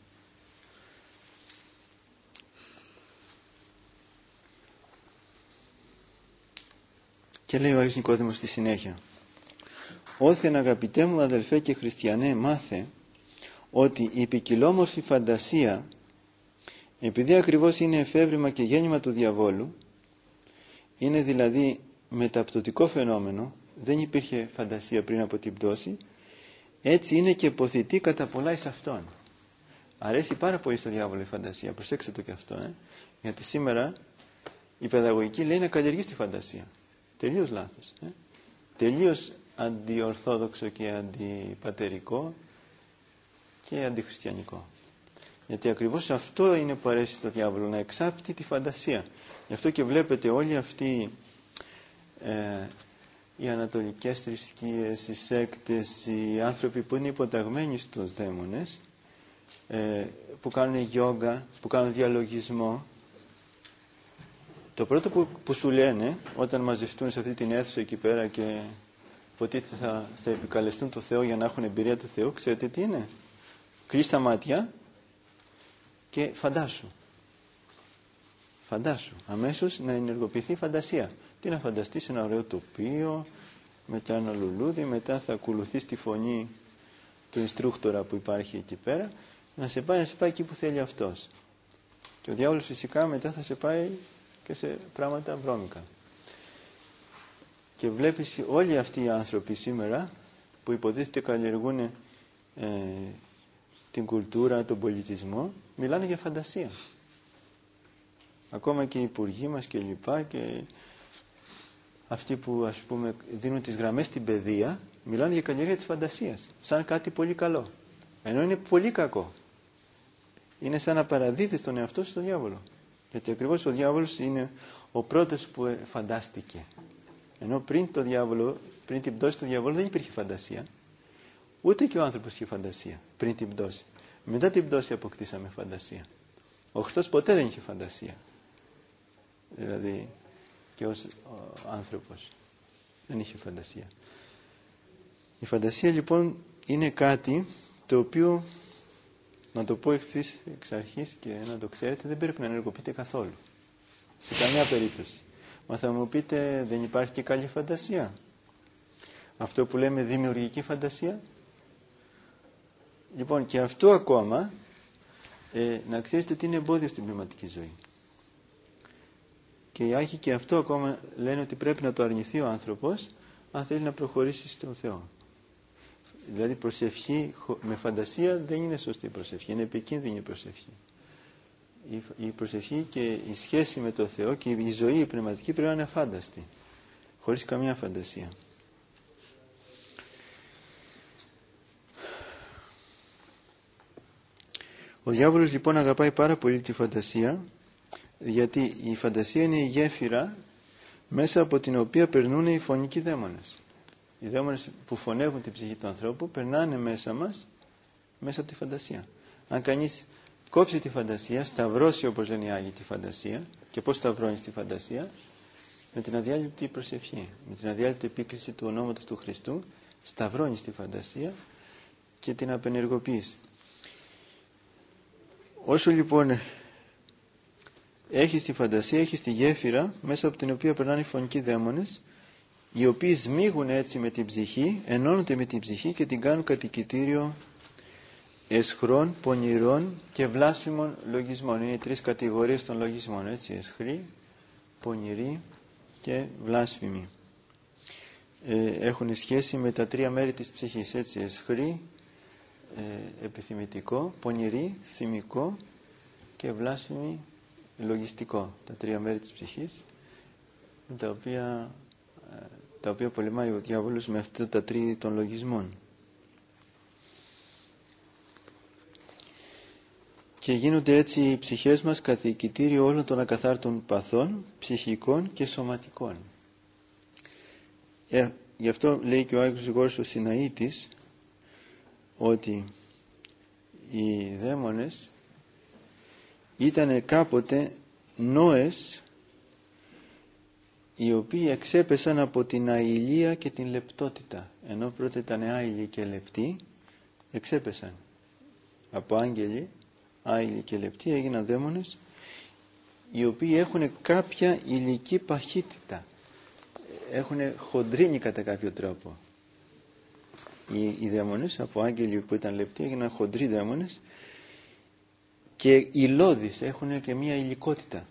Και λέει ο Άγιος Νικόδημος στη συνέχεια, «Όθεν αγαπητέ μου αδελφέ και χριστιανέ, μάθε ότι η ποικιλόμορφη φαντασία, επειδή ακριβώς είναι εφεύρημα και γέννημα του διαβόλου, είναι δηλαδή μεταπτωτικό φαινόμενο, δεν υπήρχε φαντασία πριν από την πτώση, έτσι είναι και ποθητή κατά πολλά εις αυτόν». Αρέσει πάρα πολύ στο διάβολο η φαντασία, προσέξτε το και αυτό, ε? Γιατί σήμερα η παιδαγωγική λέει να καλλιεργείς τη φαντασία. Τελείως λάθος. Ε? Τελείως αντιορθόδοξο και αντιπατερικό και αντιχριστιανικό. Γιατί ακριβώς αυτό είναι που αρέσει στο διάβολο, να εξάπτει τη φαντασία. Γι' αυτό και βλέπετε όλοι αυτοί ε, οι ανατολικές θρησκείες, οι σέκτες, οι άνθρωποι που είναι υποταγμένοι στους δαίμονες, ε, που κάνουν γιόγκα, που κάνουν διαλογισμό, το πρώτο που, που σου λένε όταν μαζευτούν σε αυτή την αίθουσα εκεί πέρα και υποτίθεται θα, θα επικαλεστούν το Θεό για να έχουν εμπειρία του Θεού, ξέρετε τι είναι? Κλείς τα μάτια και φαντάσου. Φαντάσου. Αμέσως να ενεργοποιηθεί η φαντασία. Τι να φανταστείς? Ένα ωραίο τοπίο, μετά ένα λουλούδι, μετά θα ακολουθείς τη φωνή του instructora που υπάρχει εκεί πέρα, να σε πάει, να σε πάει εκεί που θέλει αυτός. Και ο διάβολος φυσικά μετά θα σε πάει και σε πράγματα βρώμικα. Και βλέπεις όλοι αυτοί οι άνθρωποι σήμερα που υποτίθεται καλλιεργούν ε, την κουλτούρα, τον πολιτισμό, μιλάνε για φαντασία. Ακόμα και οι υπουργοί μας και λοιπά, και αυτοί που ας πούμε δίνουν τις γραμμές στην παιδεία, μιλάνε για καλλιέργεια της φαντασίας σαν κάτι πολύ καλό, ενώ είναι πολύ κακό. Είναι σαν να παραδίδεις τον εαυτό σου στον διάβολο, γιατί ακριβώς ο διάβολος είναι ο πρώτος που φαντάστηκε, ενώ πριν, το διάβολο, πριν την πτώση του διαβόλου δεν υπήρχε φαντασία, ούτε και ο άνθρωπος είχε φαντασία πριν την πτώση. Μετά την πτώση αποκτήσαμε φαντασία. Ο Χριστός ποτέ δεν είχε φαντασία, δηλαδή και ως άνθρωπος δεν είχε φαντασία. Η φαντασία λοιπόν είναι κάτι το οποίο, να το πω ευθύς εξ αρχής και να το ξέρετε, δεν πρέπει να ενεργοποιείται καθόλου, σε καμία περίπτωση. Μα θα μου πείτε, δεν υπάρχει και καλή φαντασία? Αυτό που λέμε δημιουργική φαντασία. Λοιπόν, και αυτό ακόμα ε, να ξέρετε ότι είναι εμπόδιο στην πνευματική ζωή. Και οι Άγιοι και αυτό ακόμα λένε ότι πρέπει να το αρνηθεί ο άνθρωπος αν θέλει να προχωρήσει στον Θεό. Δηλαδή προσευχή με φαντασία δεν είναι σωστή προσευχή, είναι επικίνδυνη προσευχή. Η, η προσευχή και η σχέση με τον Θεό και η ζωή η πνευματική πρέπει να είναι αφάνταστη, χωρίς καμία φαντασία. Ο διάβολος λοιπόν αγαπάει πάρα πολύ τη φαντασία, γιατί η φαντασία είναι η γέφυρα μέσα από την οποία περνούν οι φωνικοί δαίμονες. Οι δαίμονες που φωνεύουν την ψυχή του ανθρώπου περνάνε μέσα μας, μέσα από τη φαντασία. Αν κανείς κόψει τη φαντασία, σταυρώσει όπως λένε οι Άγιοι τη φαντασία, και πώς σταυρώνεις τη φαντασία? Με την αδιάλειπτη προσευχή, με την αδιάλειπτη επίκληση του ονόματος του Χριστού, σταυρώνεις τη φαντασία και την απενεργοποιείς. Όσο λοιπόν έχεις τη φαντασία, έχεις τη γέφυρα μέσα από την οποία περνάνε οι φωνικοί δαίμονες, οι οποίοι σμίγουν έτσι με την ψυχή, ενώνονται με την ψυχή και την κάνουν κατοικητήριο εσχρών, πονηρών και βλάσφημων λογισμών. Είναι οι τρεις κατηγορίες των λογισμών, έτσι, εσχροί, πονηροί και βλάσφημοι. Ε, έχουν σχέση με τα τρία μέρη της ψυχής, έτσι, εσχροί, ε, επιθυμητικό, πονηρή, θυμικό και βλάσφημη λογιστικό. Τα τρία μέρη της ψυχής, τα οποία, τα οποία πολεμάει ο διάβολος με αυτά τα τρία των λογισμών. Και γίνονται έτσι οι ψυχές μας καθηκητήριο όλων των ακαθάρτων παθών, ψυχικών και σωματικών. Ε, γι' αυτό λέει και ο Άγιος Γρηγόρης ο Συναήτης ότι οι δαίμονες ήταν κάποτε νόες οι οποίοι εξέπεσαν από την αηλία και την λεπτότητα. Ενώ πρώτα ήταν άειλοι και λεπτοί, εξέπεσαν. Από άγγελοι, άειλοι και λεπτοί, έγιναν δαίμονες οι οποίοι έχουν κάποια ηλική παχύτητα. Έχουν χοντρίνει κατά κάποιο τρόπο. Οι, οι δαίμονες από άγγελοι που ήταν λεπτοί έγιναν χοντροί δαίμονες και οι λώδεις έχουν και μία υλικότητα.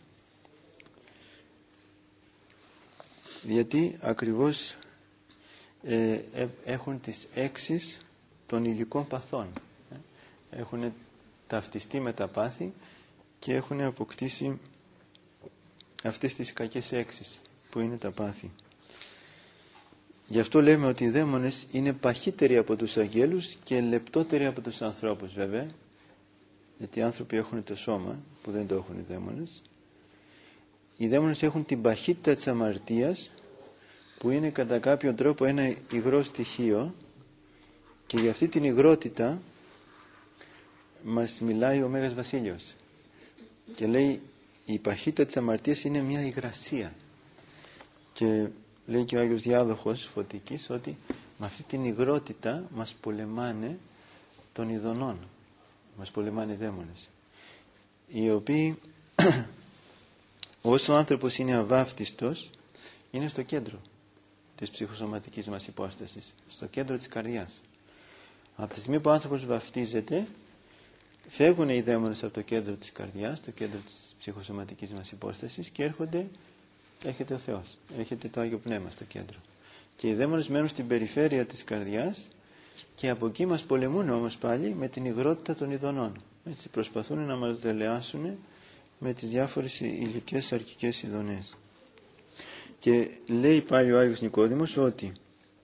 Γιατί ακριβώς ε, ε, έχουν τις έξεις των υλικών παθών. Ε, έχουν ταυτιστεί με τα πάθη και έχουν αποκτήσει αυτές τις κακές έξεις που είναι τα πάθη. Γι' αυτό λέμε ότι οι δαίμονες είναι παχύτεροι από τους αγγέλους και λεπτότεροι από τους ανθρώπους, βέβαια, γιατί οι άνθρωποι έχουν το σώμα που δεν το έχουν οι δαίμονες. Οι δαίμονες έχουν την παχύτητα της αμαρτίας, που είναι κατά κάποιο τρόπο ένα υγρό στοιχείο, και για αυτή την υγρότητα μας μιλάει ο Μέγας Βασίλειος και λέει η παχύτητα της αμαρτίας είναι μια υγρασία. Και λέει και ο Άγιος Διάδοχος Φωτικής ότι με αυτή την υγρότητα μας πολεμάνε των ειδονών, μας πολεμάνε οι δαίμονες, οι οποίοι όσο ο άνθρωπος είναι αβάφτιστος είναι στο κέντρο της ψυχοσωματικής μας υπόστασης, στο κέντρο της καρδιάς. Από τη στιγμή που ο άνθρωπος βαφτίζεται, φεύγουν οι δαίμονες από το κέντρο της καρδιάς, το κέντρο της ψυχοσωματικής μας υπόστασης, και έρχονται, έρχεται ο Θεός, έρχεται το Άγιο Πνεύμα στο κέντρο. Και οι δαίμονες μένουν στην περιφέρεια της καρδιάς και από εκεί μας πολεμούν όμως πάλι με την υγρότητα των ειδονών. Έτσι προσπαθούν να μας δελεάσουν με τις διάφορες υλικές αρκικές ειδονές. Και λέει πάλι ο Άγιος Νικόδημος ότι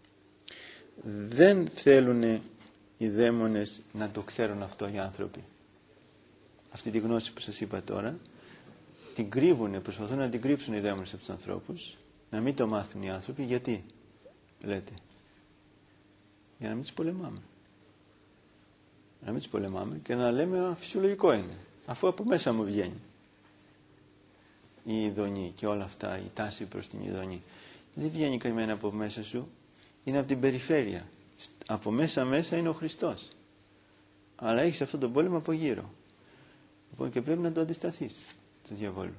δεν θέλουν οι δαίμονες να το ξέρουν αυτό οι άνθρωποι. Αυτή τη γνώση που σας είπα τώρα την κρύβουν, προσπαθούν να την κρύψουν οι δαίμονες από τους ανθρώπους, να μην το μάθουν οι άνθρωποι. Γιατί λέτε? Για να μην τους πολεμάμε. Να μην τους πολεμάμε και να λέμε φυσιολογικό είναι, αφού από μέσα μου βγαίνει η ειδονή και όλα αυτά, η τάση προς την ειδονή. Δεν βγαίνει καημένα από μέσα σου, είναι από την περιφέρεια. Από μέσα μέσα είναι ο Χριστός, αλλά έχεις αυτόν τον πόλεμο από γύρω. Λοιπόν, και πρέπει να το αντισταθείς του διαβόλου.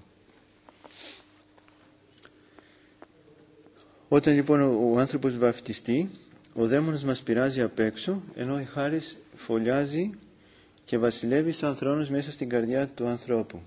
Όταν λοιπόν ο, ο άνθρωπος βαφτιστεί, ο δαίμονας μας πειράζει απ' έξω, ενώ η χάρις φωλιάζει και βασιλεύει σαν θρόνος μέσα στην καρδιά του ανθρώπου.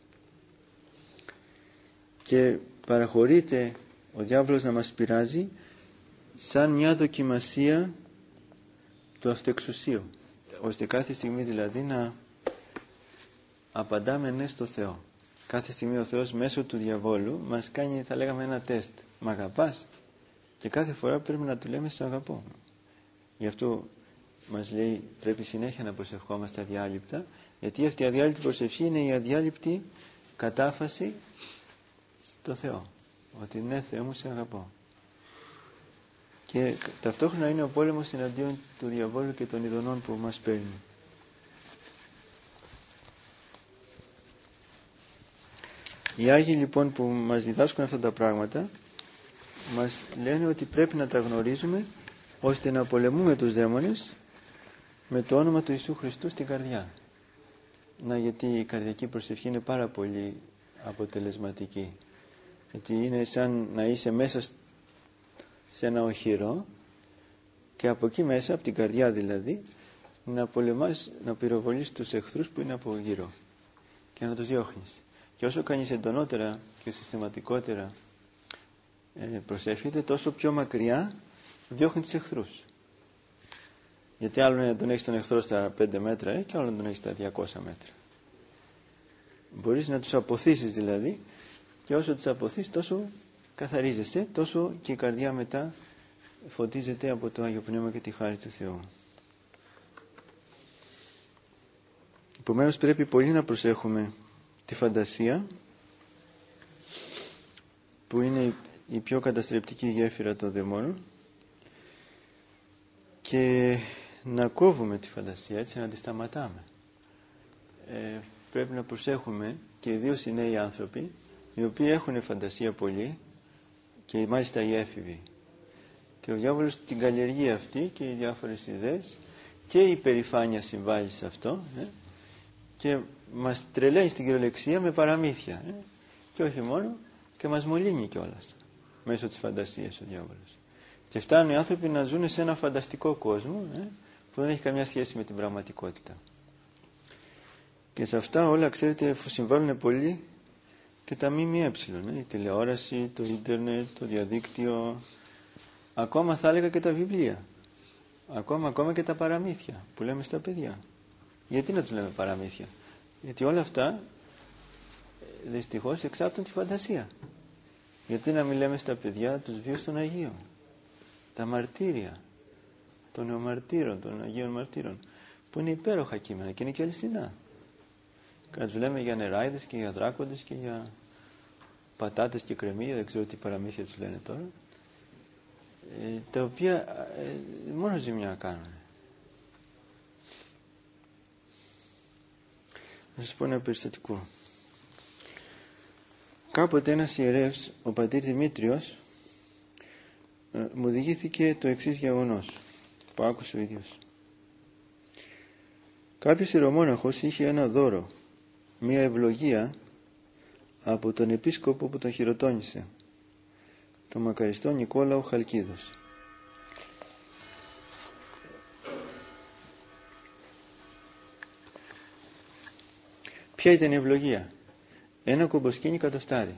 Και παραχωρείται ο διάβολος να μας πειράζει σαν μια δοκιμασία του αυτοεξουσίου, ώστε κάθε στιγμή δηλαδή να απαντάμε ναι στο Θεό. Κάθε στιγμή ο Θεός μέσω του διαβόλου μας κάνει, θα λέγαμε, ένα τεστ. Μ' αγαπάς? Και κάθε φορά πρέπει να του λέμε σε αγαπώ. Γι' αυτό μας λέει πρέπει συνέχεια να προσευχόμαστε αδιάλειπτα, γιατί αυτή η αδιάλειπτη προσευχή είναι η αδιάλειπτη κατάφαση στο Θεό. Ότι ναι, Θεέ μου, σε αγαπώ. Και ταυτόχρονα είναι ο πόλεμος εναντίον του διαβόλου και των ειδονών που μας παίρνει. Οι Άγιοι λοιπόν που μας διδάσκουν αυτά τα πράγματα μας λένε ότι πρέπει να τα γνωρίζουμε ώστε να πολεμούμε τους δαίμονες με το όνομα του Ιησού Χριστού στην καρδιά. Να, γιατί η καρδιακή προσευχή είναι πάρα πολύ αποτελεσματική. Γιατί είναι σαν να είσαι μέσα σε ένα οχυρό και από εκεί μέσα, από την καρδιά δηλαδή, να πολεμάς, να πυροβολείς τους εχθρούς που είναι από γύρω και να τους διώχνεις. Και όσο κανείς εντονότερα και συστηματικότερα ε, προσεύχεται, τόσο πιο μακριά διώχνει τους εχθρούς. Γιατί άλλο είναι να τον έχεις τον εχθρό στα πέντε μέτρα ε, και άλλο να τον έχεις στα διακόσια μέτρα. Μπορείς να τους αποθήσεις δηλαδή, και όσο τους αποθείς τόσο καθαρίζεσαι, τόσο και η καρδιά μετά φωτίζεται από το Άγιο Πνεύμα και τη χάρη του Θεού. Επομένως πρέπει πολύ να προσέχουμε τη φαντασία, που είναι η πιο καταστρεπτική γέφυρα των δαιμόνων, και να κόβουμε τη φαντασία, έτσι, να τη σταματάμε. Ε, πρέπει να προσέχουμε, και ιδίως οι νέοι άνθρωποι, οι οποίοι έχουν φαντασία πολύ, και μάλιστα οι έφηβοι. Και ο διάβολος την καλλιεργεί αυτή, και οι διάφορες ιδέες, και η υπερηφάνεια συμβάλλει σε αυτό, ε, και μας τρελαίνει στην κυριολεξία με παραμύθια, ε, και όχι μόνο, και μας μολύνει κιόλας μέσω της φαντασίας ο διάβολος. Και φτάνουν οι άνθρωποι να ζουν σε ένα φανταστικό κόσμο, ε, που δεν έχει καμιά σχέση με την πραγματικότητα. Και σε αυτά όλα, ξέρετε, συμβάλλουν πολύ και τα ΜΜΕ, ε, η τηλεόραση, το ίντερνετ, το διαδίκτυο, ακόμα θα έλεγα και τα βιβλία, ακόμα, ακόμα και τα παραμύθια που λέμε στα παιδιά. Γιατί να τους λέμε παραμύθια? Γιατί όλα αυτά δυστυχώς εξάπτουν τη φαντασία. Γιατί να μην λέμε στα παιδιά τους βίους των Αγίων, τα μαρτύρια των νεομαρτύρων, των Αγίων Μαρτύρων, που είναι υπέροχα κείμενα και είναι και αληθινά. Και τους λέμε για νεράιδες και για δράκοντες και για πατάτες και κρεμμύδια, δεν ξέρω τι παραμύθια τους λένε τώρα, ε, τα οποία ε, μόνο ζημιά κάνουν. Θα σας πω ένα περιστατικό. Κάποτε ένας ιερεύς, ο πατήρ Δημήτριος, ε, μου διηγήθηκε το εξής γεγονός που άκουσε ο ίδιος. Κάποιος ιερομόναχος είχε ένα δώρο, μία ευλογία από τον επίσκοπο που τον χειροτώνησε, τον μακαριστό Νικόλαο Χαλκίδος. Ποια ήταν η ευλογία? Ένα κομποσκίνι κατοστάρι.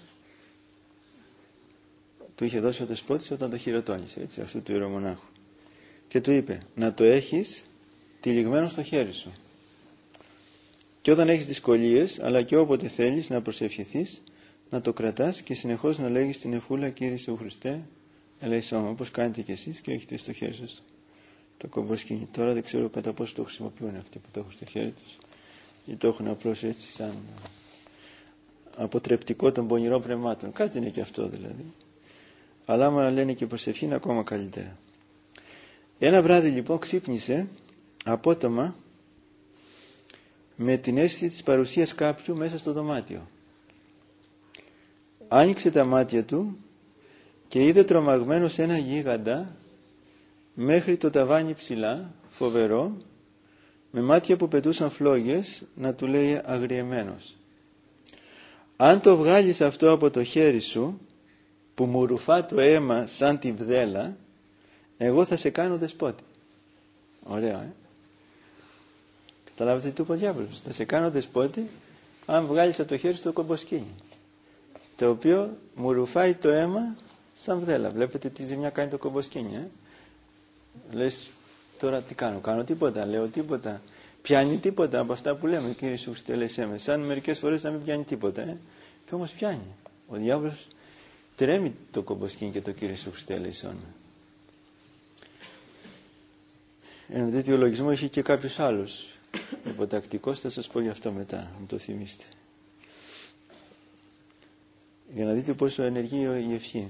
Του είχε δώσει ο δεσπότης όταν το χειροτώνησε, έτσι, αυτού του ιερομονάχου. Και του είπε, να το έχεις τυλιγμένο στο χέρι σου. Και όταν έχεις δυσκολίες, αλλά και όποτε θέλεις να προσευχηθείς, να το κρατάς και συνεχώς να λέγεις την ευχούλα, Κύριε Ιησού Χριστέ, ελέησόν με, όπως κάνετε κι εσείς και έχετε στο χέρι σας το κομποσκίνι. Τώρα δεν ξέρω κατά πόσο το χρησιμοποιούν αυτοί που το έχουν στο χέρι τους, ή το έχουν απλώς έτσι σαν αποτρεπτικό των πονηρών πνευμάτων. Κάτι είναι και αυτό δηλαδή. Αλλά άμα λένε και προσευχή είναι ακόμα καλύτερα. Ένα βράδυ λοιπόν ξύπνησε απότομα με την αίσθηση της παρουσίας κάποιου μέσα στο δωμάτιο. Άνοιξε τα μάτια του και είδε τρομαγμένο σε ένα γίγαντα μέχρι το ταβάνι ψηλά, φοβερό, με μάτια που πετούσαν φλόγες, να του λέει αγριεμένος, αν το βγάλεις αυτό από το χέρι σου που μου ρουφά το αίμα σαν τη βδέλα, εγώ θα σε κάνω δεσπότη. Ωραίο, ε? Καταλάβετε τι του είπε ο διάβολος? Θα σε κάνω δεσπότη αν βγάλεις από το χέρι σου το κομποσκίνι, το οποίο μου ρουφάει το αίμα σαν βδέλα. Βλέπετε τι ζημιά κάνει το κομποσκίνι, ε? Λες τώρα τι κάνω? Κάνω τίποτα, λέω τίποτα. Πιάνει τίποτα από αυτά που λέμε, Κύριε Ιησού Χριστέ, ελέησέ με. Σαν μερικές φορές να μην πιάνει τίποτα, ε? Και όμως πιάνει. Ο διάβολος τρέμει το κομποσκίνι και το Κύριε Ιησού Χριστέ, ελέησόν με. Ένα τέτοιο λογισμό είχε και κάποιος άλλος υποτακτικός, θα σας πω γι' αυτό μετά, μου το θυμίστε. Για να δείτε πόσο ενεργεί η ευχή.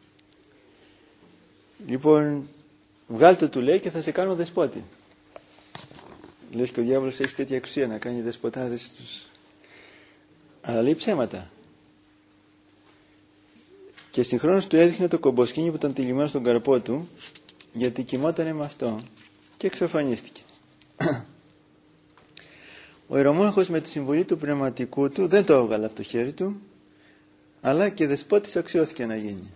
Λοιπόν, βγάλτε του λέει και θα σε κάνω δεσπότη. Λες και ο διάβολος έχει τέτοια εξουσία να κάνει δεσποτάδες στους... Αλλά λέει ψέματα. Και συγχρόνως του έδειχνε το κομποσκίνι που ήταν τυλιγμένο στον καρπό του, γιατί κοιμότανε με αυτό, και εξαφανίστηκε. Ο ιερομόναχος με τη συμβουλή του πνευματικού του δεν το έβγαλε από το χέρι του, αλλά και δεσπότης αξιώθηκε να γίνει.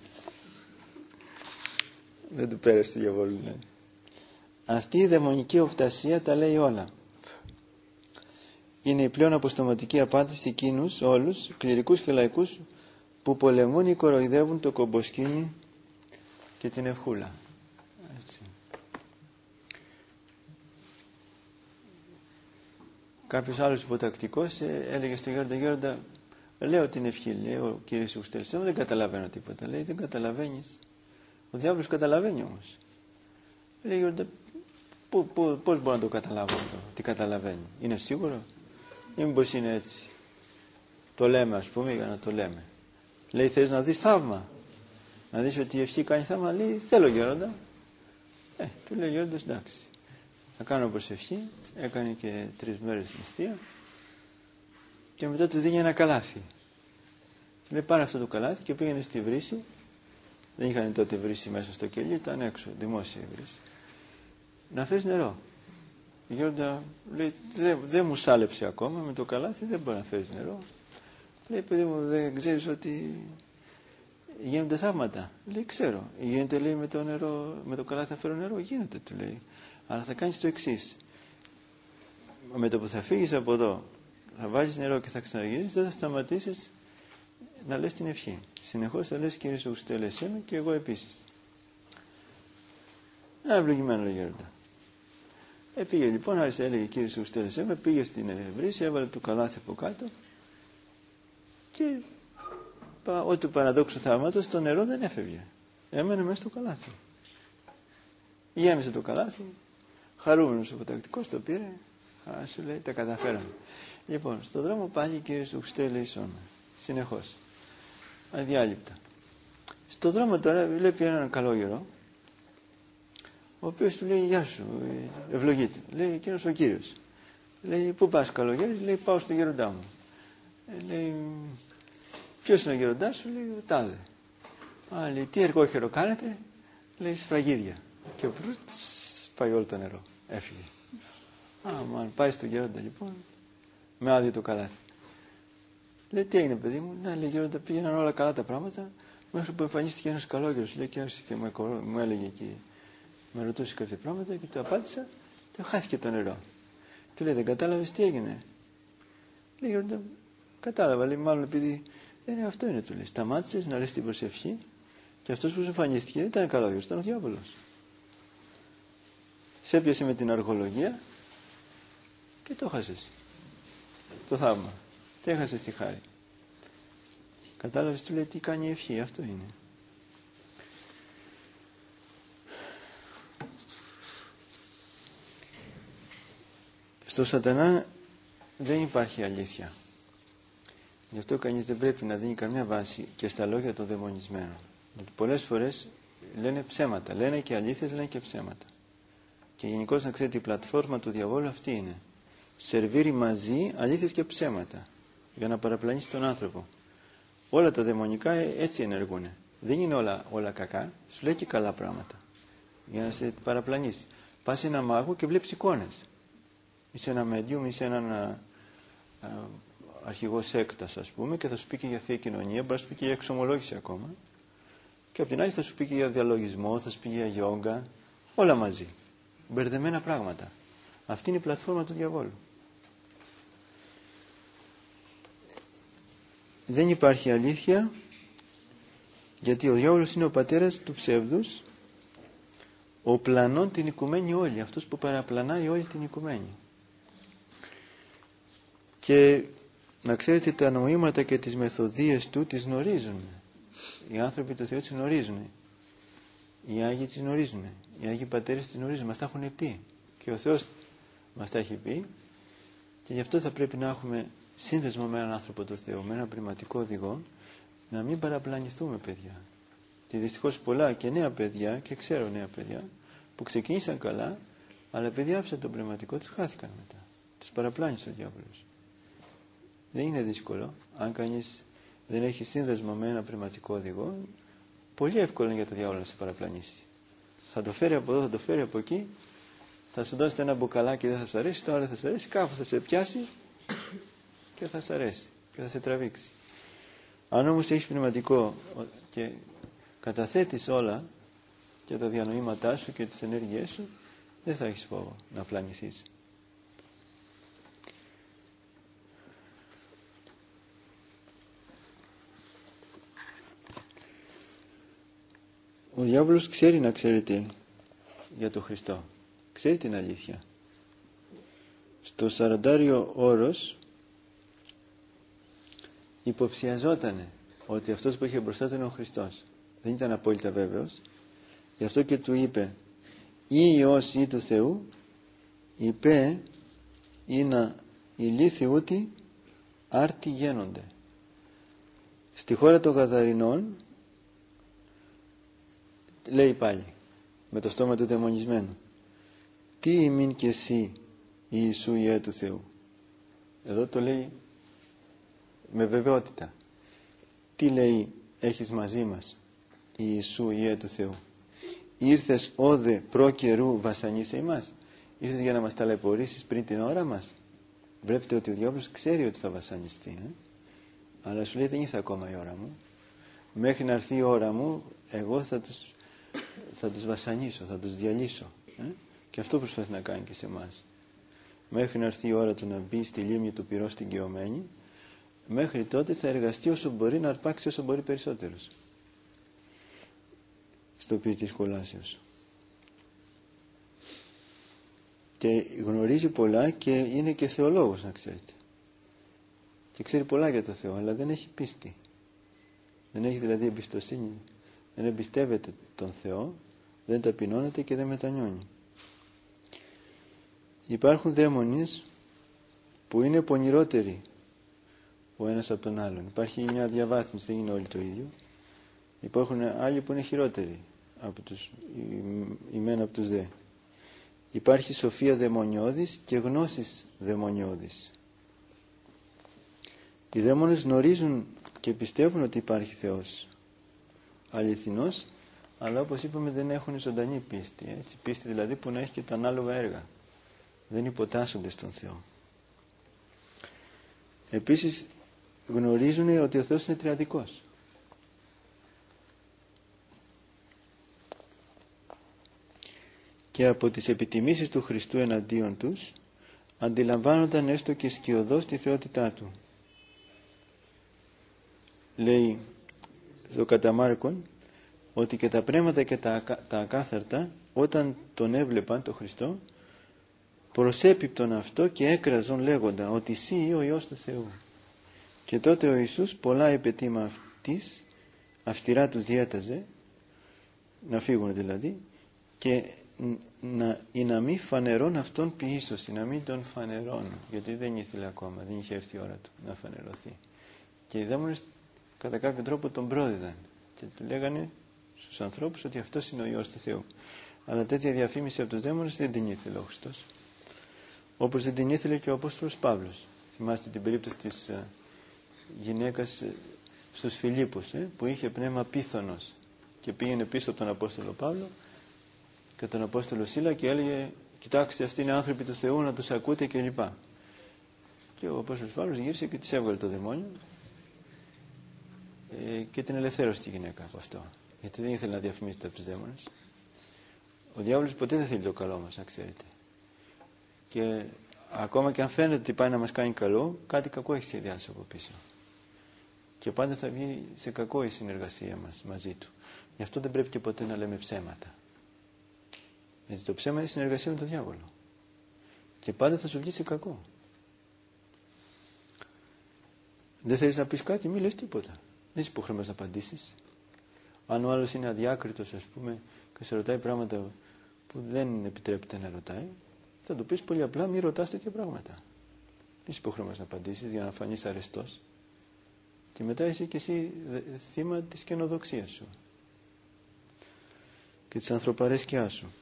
Δεν του πέρασε το διαβόλου, ναι. Αυτή η δαιμονική οπτασία τα λέει όλα. Είναι η πλέον αποστοματική απάντηση εκείνους όλους, κληρικούς και λαϊκούς, που πολεμούν ή κοροϊδεύουν το κομποσκίνι και την ευχούλα. Έτσι. κάποιος άλλος υποτακτικός ε, έλεγε στον Γέροντα, Γέροντα, λέω την ευχή, λέει ο Κύριος Ιησούς Χριστός, δεν καταλαβαίνω τίποτα. Λέει, δεν καταλαβαίνεις. Ο διάβολος καταλαβαίνει όμως. Λέει, Γέροντα, πώς μπορώ να το καταλάβω αυτό, τι καταλαβαίνει. Είναι σίγουρο ή μήπως είναι έτσι. Το λέμε, ας πούμε, για να το λέμε. Λέει, θες να δεις θαύμα, να δεις ότι η ευχή κάνει θαύμα. Λέει, θέλω, Γέροντα. Ε, του λέει ο Γέροντας, εντάξει, θα κάνω προσευχή. Έκανε και τρεις μέρες νηστεία και μετά του δίνει ένα καλάθι. Του λέει, πάρε αυτό το καλάθι, και πήγαινε στη βρύση. Δεν είχαν τότε βρύση μέσα στο κελί, ήταν έξω, δημόσια η βρύση. Να φέρεις νερό. Ο Γέροντα λέει, δεν δε μου σάλεψε ακόμα με το καλάθι, δεν μπορεί να φέρεις νερό. Λέει, παιδί μου, δεν ξέρεις ότι γίνονται θαύματα. Λέει, ξέρω. Γίνεται, λέει, με το, νερό, με το καλάθι θα φέρω νερό. Γίνεται, του λέει. Αλλά θα κάνεις το εξής. Με το που θα φύγεις από εδώ, θα βάζεις νερό και θα ξαναγυρίσεις, δεν θα σταματήσεις να λες την ευχή. Συνεχώς θα λες, Κύριε Ιησού Χριστέ, ελέησέ με, και εγώ επίσης. Ένα ευλογημένο, λέει Γέροντα. Ε, πήγε λοιπόν, άρχισε, έλεγε, Κύριε Ιησού Χριστέ, ελέησέ με, πήγε στην βρύση, έβαλε το καλάθι από κάτω και ό,τι του παραδόξου θαύματος, το νερό δεν έφευγε. Έμενε μέσα στο καλάθι. Γέμισε το καλάθι, χαρούμενος ο υποτακτικός το πήρε. Α, σου λέει, τα καταφέραμε. Λοιπόν, στον δρόμο πάλι, Κύριε Ιησού Χριστέ, ελέησόν με. Συνεχώς. Αδιάλειπτα. Στον δρόμο τώρα βλέπει έναν καλόγερο, ο οποίος του λέει, γεια σου, ευλογείται. Λέει, εκείνος ο Κύριος. Λέει, πού πας, καλόγερος? Λέει, πάω στο γέροντά μου. Ε, λέει, ποιος είναι ο γέροντάς σου? Λέει, ο τάδε. Α, λέει, τι εργόχερο κάνετε? Λέει, σφραγίδια. Και βρούτ, πάει όλο το νερό. Έφυγε. Α, μάλλον πάει στο γέροντα λοιπόν, με άδειο το καλάθι. Λέει, τι έγινε, παιδί μου? Να, λέει, γέροντα, πήγαιναν όλα καλά τα πράγματα, μέχρι που εμφανίστηκε ένας καλόγερος. Λέει, και άρχισε και μου, μου έλεγε εκεί, με ρωτούσε κάποια πράγματα και του απάντησα, και χάθηκε το νερό. Του λέει, δεν κατάλαβες τι έγινε? Λέει, γέροντα, κατάλαβα. Λέει, μάλλον επειδή ε, αυτό είναι, του λέει. Σταμάτησες να λες την προσευχή και αυτός που σου εμφανίστηκε δεν ήταν καλόγερος, ήταν ο διάβολος. Σε έπιασε με την αργολογία και το χάσες. Το θαύμα. Τι έχασες τη χάρη. Κατάλαβες, του λέει, τι κάνει η ευχή. Αυτό είναι. Στο σατανά δεν υπάρχει αλήθεια. Γι' αυτό κανείς δεν πρέπει να δίνει καμιά βάση και στα λόγια των δαιμονισμένων. Γιατί πολλές φορές λένε ψέματα. Λένε και αλήθειες, λένε και ψέματα. Και γενικώς να ξέρετε, η πλατφόρμα του διαβόλου αυτή είναι. Σερβίρει μαζί αλήθειες και ψέματα για να παραπλανήσει τον άνθρωπο. Όλα τα δαιμονικά έτσι ενεργούν. Δεν είναι όλα, όλα κακά, σου λέει και καλά πράγματα για να σε παραπλανήσει. Πας σε ένα μάγο και βλέπεις εικόνες. Είσαι ένα medium, είσαι έναν α, α, αρχηγό σέκτας, ας πούμε, και θα σου πει και για Θεία Κοινωνία, μπορεί να σου πει και για εξομολόγηση ακόμα, και από την άλλη θα σου πει και για διαλογισμό, θα σου πει για γιόγκα, όλα μαζί. Μπερδεμένα πράγματα. Αυτή είναι η πλατφόρμα του διαβόλου. Δεν υπάρχει αλήθεια, γιατί ο διάβολος είναι ο πατέρας του ψεύδους, ο πλανών την οικουμένη όλη, αυτός που παραπλανάει όλη την οικουμένη. Και να ξέρετε, τα νοήματα και τις μεθοδίες του τις γνωρίζουν. Οι άνθρωποι του Θεού τις γνωρίζουν. Οι Άγιοι τις γνωρίζουν. Οι Άγιοι Πατέρες τις γνωρίζουν. Μας τα έχουν πει. Και ο Θεός μας τα έχει πει. Και γι' αυτό θα πρέπει να έχουμε σύνδεσμο με έναν άνθρωπο του Θεού, με έναν πνευματικό οδηγό, να μην παραπλανηθούμε, παιδιά. Και δυστυχώς πολλά και νέα παιδιά, και ξέρω νέα παιδιά, που ξεκίνησαν καλά, αλλά επειδή άφησαν τον πνευματικό, τους χάθηκαν μετά. Τους παραπλάνησε ο διάβολος. Δεν είναι δύσκολο. Αν κανείς δεν έχει σύνδεσμο με ένα πνευματικό οδηγό, πολύ εύκολο είναι για το διάβολο να σε παραπλανήσει. Θα το φέρει από εδώ, θα το φέρει από εκεί, θα σου δώσει ένα μπουκαλάκι, δεν θα σ' αρέσει, το άλλο θα σ' αρέσει, κάπου θα σε πιάσει και θα σ' αρέσει και θα σε τραβήξει. Αν όμως έχεις πνευματικό και καταθέτεις όλα και τα διανοήματά σου και τις ενέργειές σου, δεν θα έχεις φόβο να πλανηθείς. Ο διάβολος ξέρει, να ξέρετε, για τον Χριστό. Ξέρει την αλήθεια. στο σαραντάριο όρος υποψιαζότανε ότι αυτός που είχε μπροστά του είναι ο Χριστός. Δεν ήταν απόλυτα βέβαιος. Γι' αυτό και του είπε, ή Υιός ή του Θεού, είπε ή να ηλίθιοι ούτι άρτη γένονται. Στη χώρα των Γαδαρινών, λέει πάλι με το στόμα του δαιμονισμένου, τι ημίν και εσύ Ιησού Υιέ του Θεού. Εδώ το λέει με βεβαιότητα. Τι λέει έχεις μαζί μας Ιησού Υιέ του Θεού. Ήρθες όδε προ καιρού βασανίσαι ημάς. Ήρθες για να μας ταλαιπωρήσεις πριν την ώρα μας. Βλέπετε ότι ο διάβολος ξέρει ότι θα βασανιστεί, ε? Αλλά σου λέει δεν ήρθε ακόμα η ώρα μου. Μέχρι να έρθει η ώρα μου εγώ θα τους, θα τους βασανίσω, θα τους διαλύσω, ε? Και αυτό προσπαθεί να κάνει και σε εμάς. Μέχρι να έρθει η ώρα του να μπει στη λίμνη του πυρός στην Καιωμένη, μέχρι τότε θα εργαστεί όσο μπορεί, να αρπάξει όσο μπορεί περισσότερους στο πύρ της κολάσεως. Και γνωρίζει πολλά και είναι και θεολόγος, να ξέρετε. Και ξέρει πολλά για το Θεό, αλλά δεν έχει πίστη. Δεν έχει δηλαδή εμπιστοσύνη. Δεν εμπιστεύεται τον Θεό, δεν ταπεινώνεται και δεν μετανιώνει. Υπάρχουν δαίμονες που είναι πονηρότεροι ο ένας από τον άλλον. Υπάρχει μια διαβάθμιση, δεν είναι όλοι το ίδιο. Υπάρχουν άλλοι που είναι χειρότεροι από τους ημένα από τους δε. Υπάρχει σοφία δαιμονιώδης και γνώσεις δαιμονιώδης. Οι δαίμονες γνωρίζουν και πιστεύουν ότι υπάρχει Θεός αληθινός, αλλά όπως είπαμε δεν έχουν ζωντανή πίστη, έτσι, πίστη δηλαδή που να έχει και τα ανάλογα έργα. Δεν υποτάσσονται στον Θεό. Επίσης γνωρίζουν ότι ο Θεός είναι τριαδικός. Και από τις επιτιμήσεις του Χριστού εναντίον τους αντιλαμβάνονταν έστω και σκιωδώς τη θεότητά Του. Λέει στο κατά Μάρκον ότι και τα πνεύματα και τα, τα ακάθαρτα όταν τον έβλεπαν τον Χριστό προσέπιπτον αυτό και έκραζον λέγοντα ότι εσύ είσαι ο Υιός του Θεού. Και τότε ο Ιησούς πολλά επετήμα αυτής αυστηρά τους διέταζε, να φύγουν δηλαδή, και να, ή να μην φανερών αυτόν ποιήσος, να μην τον φανερώνουν, γιατί δεν ήθελε ακόμα, δεν είχε έρθει η ώρα του να φανερωθεί. Και οι δαίμονες κατά κάποιο τρόπο τον πρόδιδαν και του λέγανε στους ανθρώπους ότι αυτός είναι ο Υιός του Θεού. Αλλά τέτοια διαφήμιση από τους δαίμονες δεν την ήθελε ο Χριστός. Όπως δεν την ήθελε και ο Απόστολος Παύλος. Θυμάστε την περίπτωση της uh, γυναίκας uh, στους Φιλίππους, ε, που είχε πνεύμα πίθωνος και πήγαινε πίσω από τον Απόστολο Παύλο και τον Απόστολο Σίλα και έλεγε, κοιτάξτε, αυτοί είναι άνθρωποι του Θεού, να τους ακούτε κλπ. Και ο Απόστολος Παύλος γύρισε και της έβγαλε το δαιμόνιο ε, και την ελευθέρωσε τη γυναίκα από αυτό, γιατί δεν ήθελε να διαφημίζεται από τους δαίμονες. Ο διάβολος ποτέ δεν θέλει το καλό μας, να ξέρετε. Και ακόμα και αν φαίνεται ότι πάει να μας κάνει καλό, κάτι κακό έχει σχεδιάσει από πίσω. Και πάντα θα βγει σε κακό η συνεργασία μας μαζί του. Γι' αυτό δεν πρέπει και ποτέ να λέμε ψέματα. Γιατί το ψέμα είναι συνεργασία με τον διάβολο. Και πάντα θα σου βγει σε κακό. Δεν θέλεις να πεις κάτι, μη λες τίποτα. Δεν είσαι υποχρεωμένος να απαντήσεις. Αν ο άλλος είναι αδιάκριτος, ας πούμε, και σε ρωτάει πράγματα που δεν επιτρέπεται να ρωτάει, θα του πεις πολύ απλά, μη ρωτάς τέτοια πράγματα. Δεν είσαι υποχρεωμένος να απαντήσεις για να φανείς αρεστός. Και μετά είσαι και εσύ θύμα της καινοδοξίας σου και της ανθρωπαρέσκειάς σου.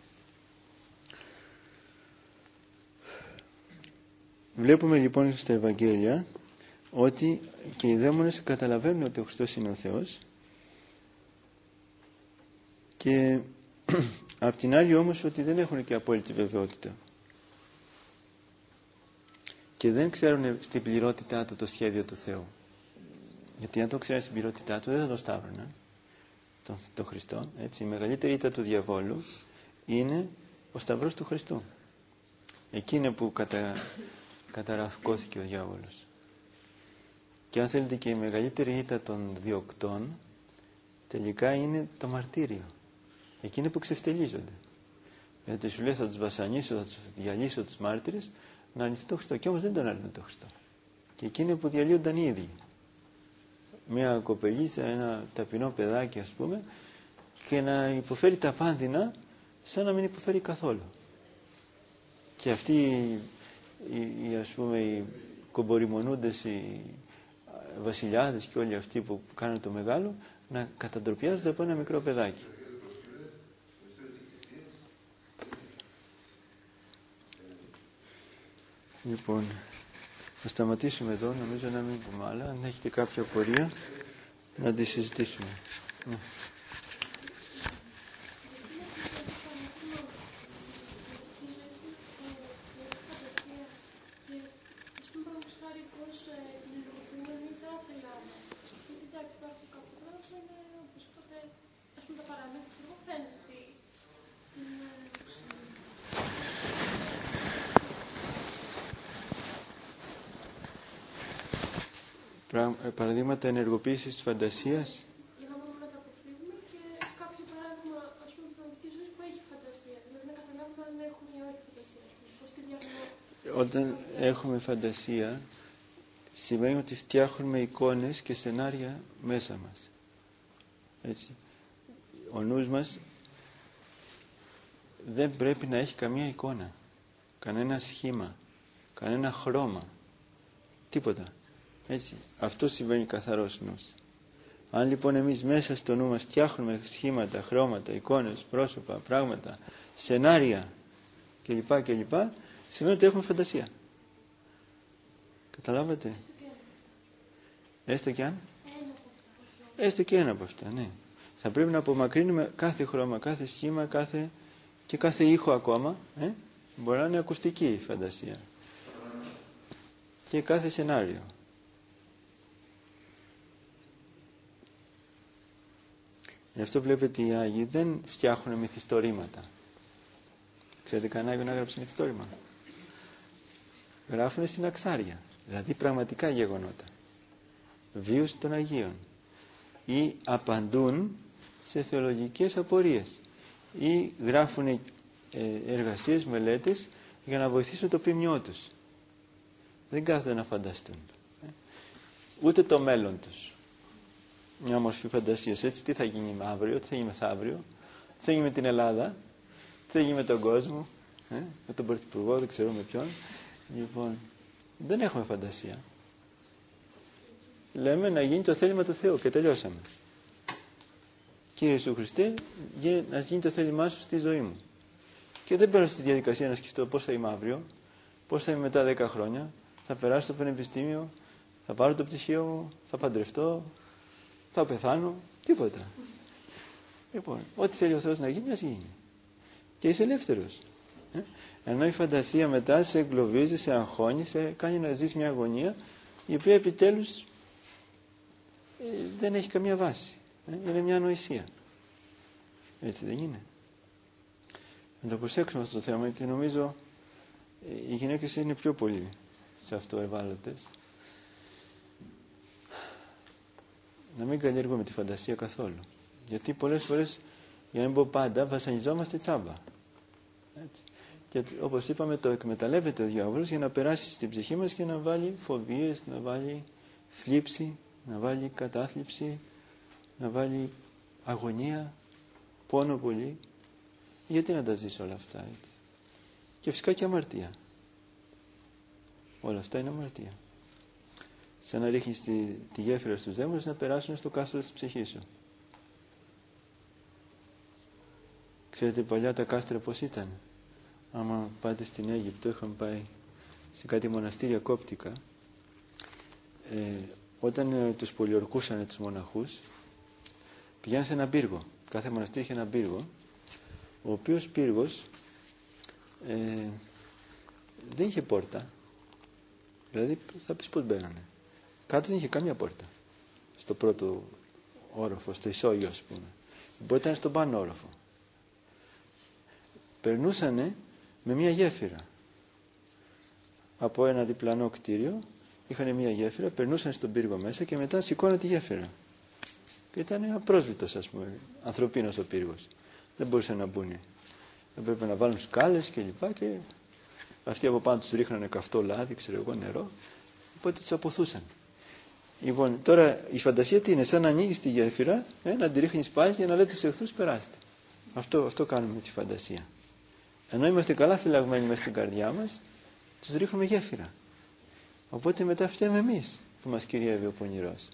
Βλέπουμε λοιπόν στα Ευαγγέλια ότι και οι δαίμονες καταλαβαίνουν ότι ο Χριστός είναι ο Θεός, και απ' την άλλη όμως ότι δεν έχουν και απόλυτη βεβαιότητα και δεν ξέρουν στην πληρότητά του το σχέδιο του Θεού. Γιατί αν το ξέρουν στην πληρότητά του δεν θα το σταύρωναν τον, τον Χριστό, έτσι. Η μεγαλύτερη ήττα του διαβόλου είναι ο σταυρός του Χριστού. Εκεί είναι που κατα, καταρακώθηκε ο διάβολος. Και αν θέλετε και η μεγαλύτερη ήττα των διοκτών τελικά είναι το μαρτύριο. Εκείνοι που ξεφτελίζονται. Γιατί σου λέει θα τους βασανίσω, θα τους διαλύσω τους μάρτυρες, να αρνηθεί τον Χριστό. Και όμως δεν τον άρνησε τον Χριστό. Και εκείνοι που διαλύονταν οι ίδιοι. Μια κοπελίτσα, ένα ταπεινό παιδάκι, ας πούμε, και να υποφέρει τα πάνδυνα σαν να μην υποφέρει καθόλου. Και αυτοί οι, οι, ας πούμε, οι κομποριμονούντες, οι βασιλιάδες και όλοι αυτοί που κάνουν το μεγάλο, να καταντροπιάζονται από ένα μικρό παιδάκι. Λοιπόν, θα σταματήσουμε εδώ, νομίζω να μην πούμε άλλα. Αν έχετε κάποια απορία, να τη συζητήσουμε. Ναι. Παραδείγματα ενεργοποίησης της φαντασίας. Για να μπορούμε να τα αποφύγουμε και κάποιο παράδειγμα, ας πούμε, πραγματικής ζωής που έχει φαντασία. Δηλαδή να καταλάβουμε αν έχουμε ή όχι φαντασία. Πώς τη διαγνώμη. Όταν έχουμε φαντασία, σημαίνει ότι φτιάχνουμε εικόνες και σενάρια μέσα μας. Έτσι. Ο νους μας δεν πρέπει να έχει καμία εικόνα, κανένα σχήμα, κανένα χρώμα, τίποτα. Έτσι. Αυτό συμβαίνει καθαρός νους. Αν λοιπόν εμείς μέσα στο νου μας φτιάχνουμε σχήματα, χρώματα, εικόνες, πρόσωπα, πράγματα, σενάρια κλπ. κλπ. Σημαίνει ότι έχουμε φαντασία. Καταλάβατε? Έστω και αν? Έστω και ένα από αυτά, ναι. Θα πρέπει να απομακρύνουμε κάθε χρώμα, κάθε σχήμα, κάθε... και κάθε ήχο ακόμα. Ε? Μπορεί να είναι ακουστική η φαντασία. Και κάθε σενάριο. Γι' αυτό βλέπετε οι Άγιοι δεν φτιάχνουν μυθιστορήματα. Ξέρετε κανένα Άγιο να έγραψε μυθιστόρημα? Γράφουν στην αξάρια. Δηλαδή πραγματικά γεγονότα. Βίους των Αγίων. Ή απαντούν σε θεολογικές απορίες. Ή γράφουν ε, εργασίες, μελέτες για να βοηθήσουν το ποιμνιό τους. Δεν κάθονται να φανταστούν. Ούτε το μέλλον τους. Μια μορφή φαντασίας. Έτσι, τι θα γίνει αύριο, τι θα γίνει μεθαύριο, τι θα γίνει με την Ελλάδα, τι θα γίνει με τον κόσμο, ε, με τον Πρωθυπουργό, δεν ξέρω με ποιον. Λοιπόν, δεν έχουμε φαντασία. Λέμε να γίνει το θέλημα του Θεού και τελειώσαμε. Κύριε Ιησού Χριστέ, να γίνει το θέλημά σου στη ζωή μου. Και δεν παίρνω στη διαδικασία να σκεφτώ πώς θα είμαι αύριο, πώς θα είμαι μετά δέκα χρόνια, θα περάσω στο πανεπιστήμιο, θα πάρω το πτυχίο μου, θα παντρευτώ, θα πεθάνω, τίποτα. Λοιπόν, ό,τι θέλει ο Θεός να γίνει, ας γίνει. Και είσαι ελεύθερος. Ε? Ενώ η φαντασία μετά σε εγκλωβίζει, σε αγχώνει, σε κάνει να ζεις μια αγωνία η οποία επιτέλους ε, δεν έχει καμία βάση. Ε? Είναι μια ανοησία. Έτσι δεν είναι? Να το προσέξουμε αυτό το θέμα, γιατί νομίζω ε, οι γυναίκες είναι πιο πολύ σε αυτό ευάλωτες. Να μην καλλιεργούμε τη φαντασία καθόλου. Γιατί πολλές φορές, για να μην πω πάντα, βασανιζόμαστε τσάμπα. Έτσι. Και όπως είπαμε, το εκμεταλλεύεται ο διάβολος για να περάσει στην ψυχή μας και να βάλει φοβίες, να βάλει θλίψη, να βάλει κατάθλιψη, να βάλει αγωνία, πόνο πολύ. Γιατί να τα ζήσει όλα αυτά, έτσι? Και φυσικά και αμαρτία. Όλα αυτά είναι αμαρτία. Σαν να ρίχνεις τη, τη γέφυρα στους δαίμονες να περάσουν στο κάστρο της ψυχής σου. Ξέρετε παλιά τα κάστρα πώς ήταν? Άμα πάτε στην Αίγυπτο, είχαμε πάει σε κάτι μοναστήρια κόπτικα, ε, όταν ε, τους πολιορκούσαν τους μοναχούς, πηγαίναν σε ένα πύργο. Κάθε μοναστήρι είχε ένα πύργο, ο οποίος πύργος ε, δεν είχε πόρτα. Δηλαδή θα πεις πώς μπαίνανε. Κάτω δεν είχε καμία πόρτα. Στο πρώτο όροφο, στο ισόγειο ας πούμε. Μπορεί να ήταν στον πάνω όροφο. Περνούσανε με μια γέφυρα. Από ένα διπλανό κτίριο είχαν μια γέφυρα, περνούσαν στον πύργο μέσα και μετά σηκώναν τη γέφυρα. Και ήταν απρόσβητος ας πούμε, ανθρωπίνος ο πύργος. Δεν μπορούσαν να μπουν. Δεν πρέπει να βάλουν σκάλες και λοιπά και Αυτοί από πάνω τους ρίχνανε καυτό λάδι, ξέρω εγώ, νερό, οπότε τους αποθούσαν. Λοιπόν, τώρα η φαντασία τι είναι, σαν να ανοίγεις τη γέφυρα, ε, να τη ρίχνεις πάλι και να λέτε στους εχθρούς περάστε. Αυτό, αυτό κάνουμε με τη φαντασία. Ενώ είμαστε καλά φυλαγμένοι μέσα στην καρδιά μας, τους ρίχνουμε γέφυρα. Οπότε μετά φταίμε εμείς που μας κυριεύει ο πονηρός.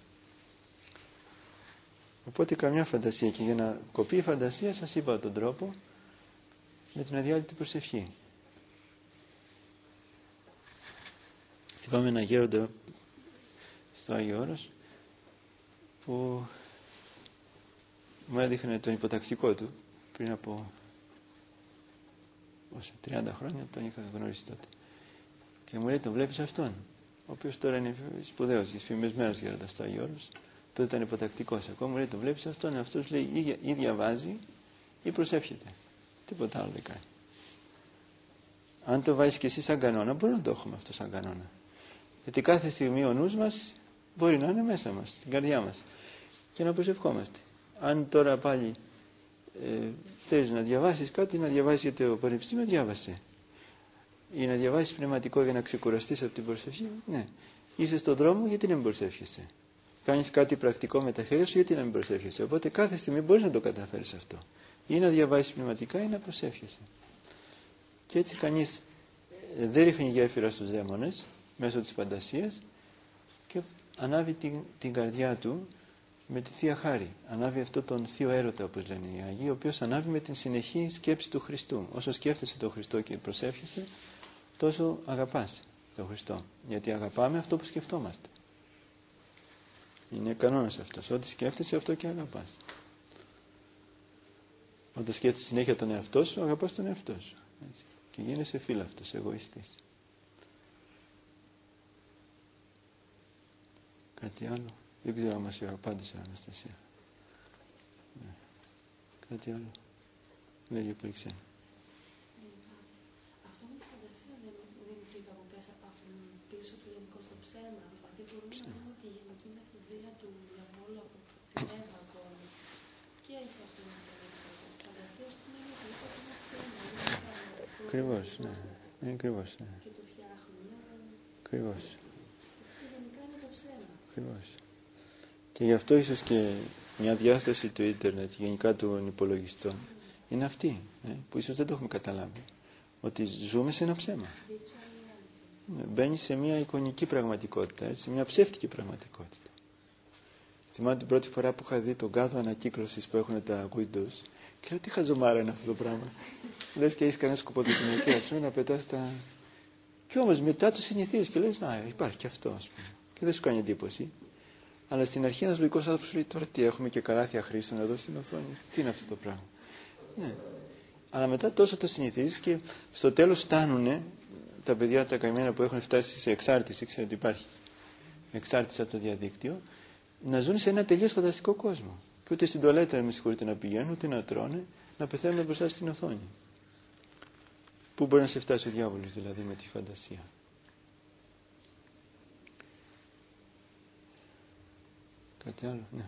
Οπότε καμιά φαντασία, και για να κοπεί η φαντασία σας είπα τον τρόπο, με την αδιάλειπτη προσευχή. Θυμάμαι ένα γέροντα στο Άγιο Όρος που μου έδειχνε τον υποτακτικό του πριν από όσο, τριάντα χρόνια, τον είχα γνωρίσει τότε, και μου λέει, τον βλέπεις αυτόν, ο οποίος τώρα είναι σπουδαίος και φημισμένος γέροντας στο Άγιο Όρος, τότε ήταν υποτακτικός ακόμα, μου λέει, τον βλέπεις αυτόν, αυτός λέει ή διαβάζει ή προσεύχεται, τίποτα άλλο δεν κάνει. Αν το βάζεις και εσύ σαν κανόνα, μπορεί να το έχουμε αυτό σαν κανόνα, γιατί κάθε στιγμή ο νους μας μπορεί να είναι μέσα μας, στην καρδιά μας, και να προσευχόμαστε. Αν τώρα πάλι ε, θέλεις να διαβάσεις κάτι, να διαβάσεις για το πανεπιστήμιο, διάβασε. Ή να διαβάσεις πνευματικό για να ξεκουραστείς από την προσευχή, ναι. Είσαι στον δρόμο, γιατί να μην προσεύχεσαι. Κάνεις κάτι πρακτικό με τα χέρια σου, γιατί να μην προσεύχεσαι. Οπότε κάθε στιγμή μπορείς να το καταφέρεις αυτό. Ή να διαβάσεις πνευματικά ή να προσεύχεσαι. Και έτσι κανείς ε, δεν ρίχνει γέφυρα στους δαίμονες μέσω της φαντασίας και ανάβει την, την καρδιά του με τη Θεία Χάρη. Ανάβει αυτό τον θείο έρωτα, όπως λένε οι Άγιοι, ο οποίος ανάβει με την συνεχή σκέψη του Χριστού. Όσο σκέφτεσαι τον Χριστό και προσεύχεσαι, τόσο αγαπάς τον Χριστό. Γιατί αγαπάμε αυτό που σκεφτόμαστε. Είναι κανόνας αυτός. Ό,τι σκέφτεσαι, αυτό και αγαπάς. Όταν σκέφτεσαι συνέχεια τον εαυτό σου, αγαπάς τον εαυτό σου. Έτσι. Και γίνεσαι φύλαυτος, εγωιστής. Κάτι άλλο? Δεν ξέρω αν μας απάντησε η Αναστασία. Ναι. Κάτι άλλο? Λέγε που ήξερε. Αυτό με τη φαντασία δεν κρύβει από πίσω του γενικό στο ψέμα. Δηλαδή μπορούμε να πούμε ότι η γενική μεθοδεία του διαβόλου από την Εύα ακόμη και σε αυτήν την φαντασία, ας πούμε, είναι ότι είναι ένα ψέμα. Ακριβώς, ναι. Είναι ακριβώς, ναι. Και το φτιάχνουμε. Ακριβώς. Γενικά είναι το ψέμα. Ακριβώς. Και γι' αυτό ίσως και μια διάσταση του ίντερνετ, γενικά των υπολογιστών, είναι αυτή, ε, που ίσως δεν το έχουμε καταλάβει. Ότι ζούμε σε ένα ψέμα. Μπαίνει σε μια εικονική πραγματικότητα, έτσι, σε μια ψεύτικη πραγματικότητα. Θυμάμαι την πρώτη φορά που είχα δει τον κάδο ανακύκλωσης που έχουν τα Windows και λέω, τι χαζομάρα είναι αυτό το πράγμα. Λες και έχεις κανένα σκοποδοκιμιακή, ας πούμε, να πετάς τα... Και όμως μετά το συνηθίζεις και λες, να, υπάρχει και αυτό, ας πούμε. Και δεν σου κάνει εντύπωση. Αλλά στην αρχή ένας λογικός άνθρωπος λέει, τώρα τι έχουμε και καλάθια χρήσεων εδώ στην οθόνη. Τι είναι αυτό το πράγμα. Ναι. Αλλά μετά τόσο το συνηθίζεις και στο τέλος φτάνουν τα παιδιά τα καημένα που έχουν φτάσει σε εξάρτηση, ξέρω ότι υπάρχει εξάρτηση από το διαδίκτυο, να ζουν σε ένα τελείως φανταστικό κόσμο. Και ούτε στην τουαλέτα, με συγχωρείτε, να πηγαίνουν, ούτε να τρώνε, να πεθαίνουν μπροστά στην οθόνη. Πού μπορεί να σε φτάσει ο διάβολος δηλαδή με τη φαντασία. Κάτι άλλο, ναι.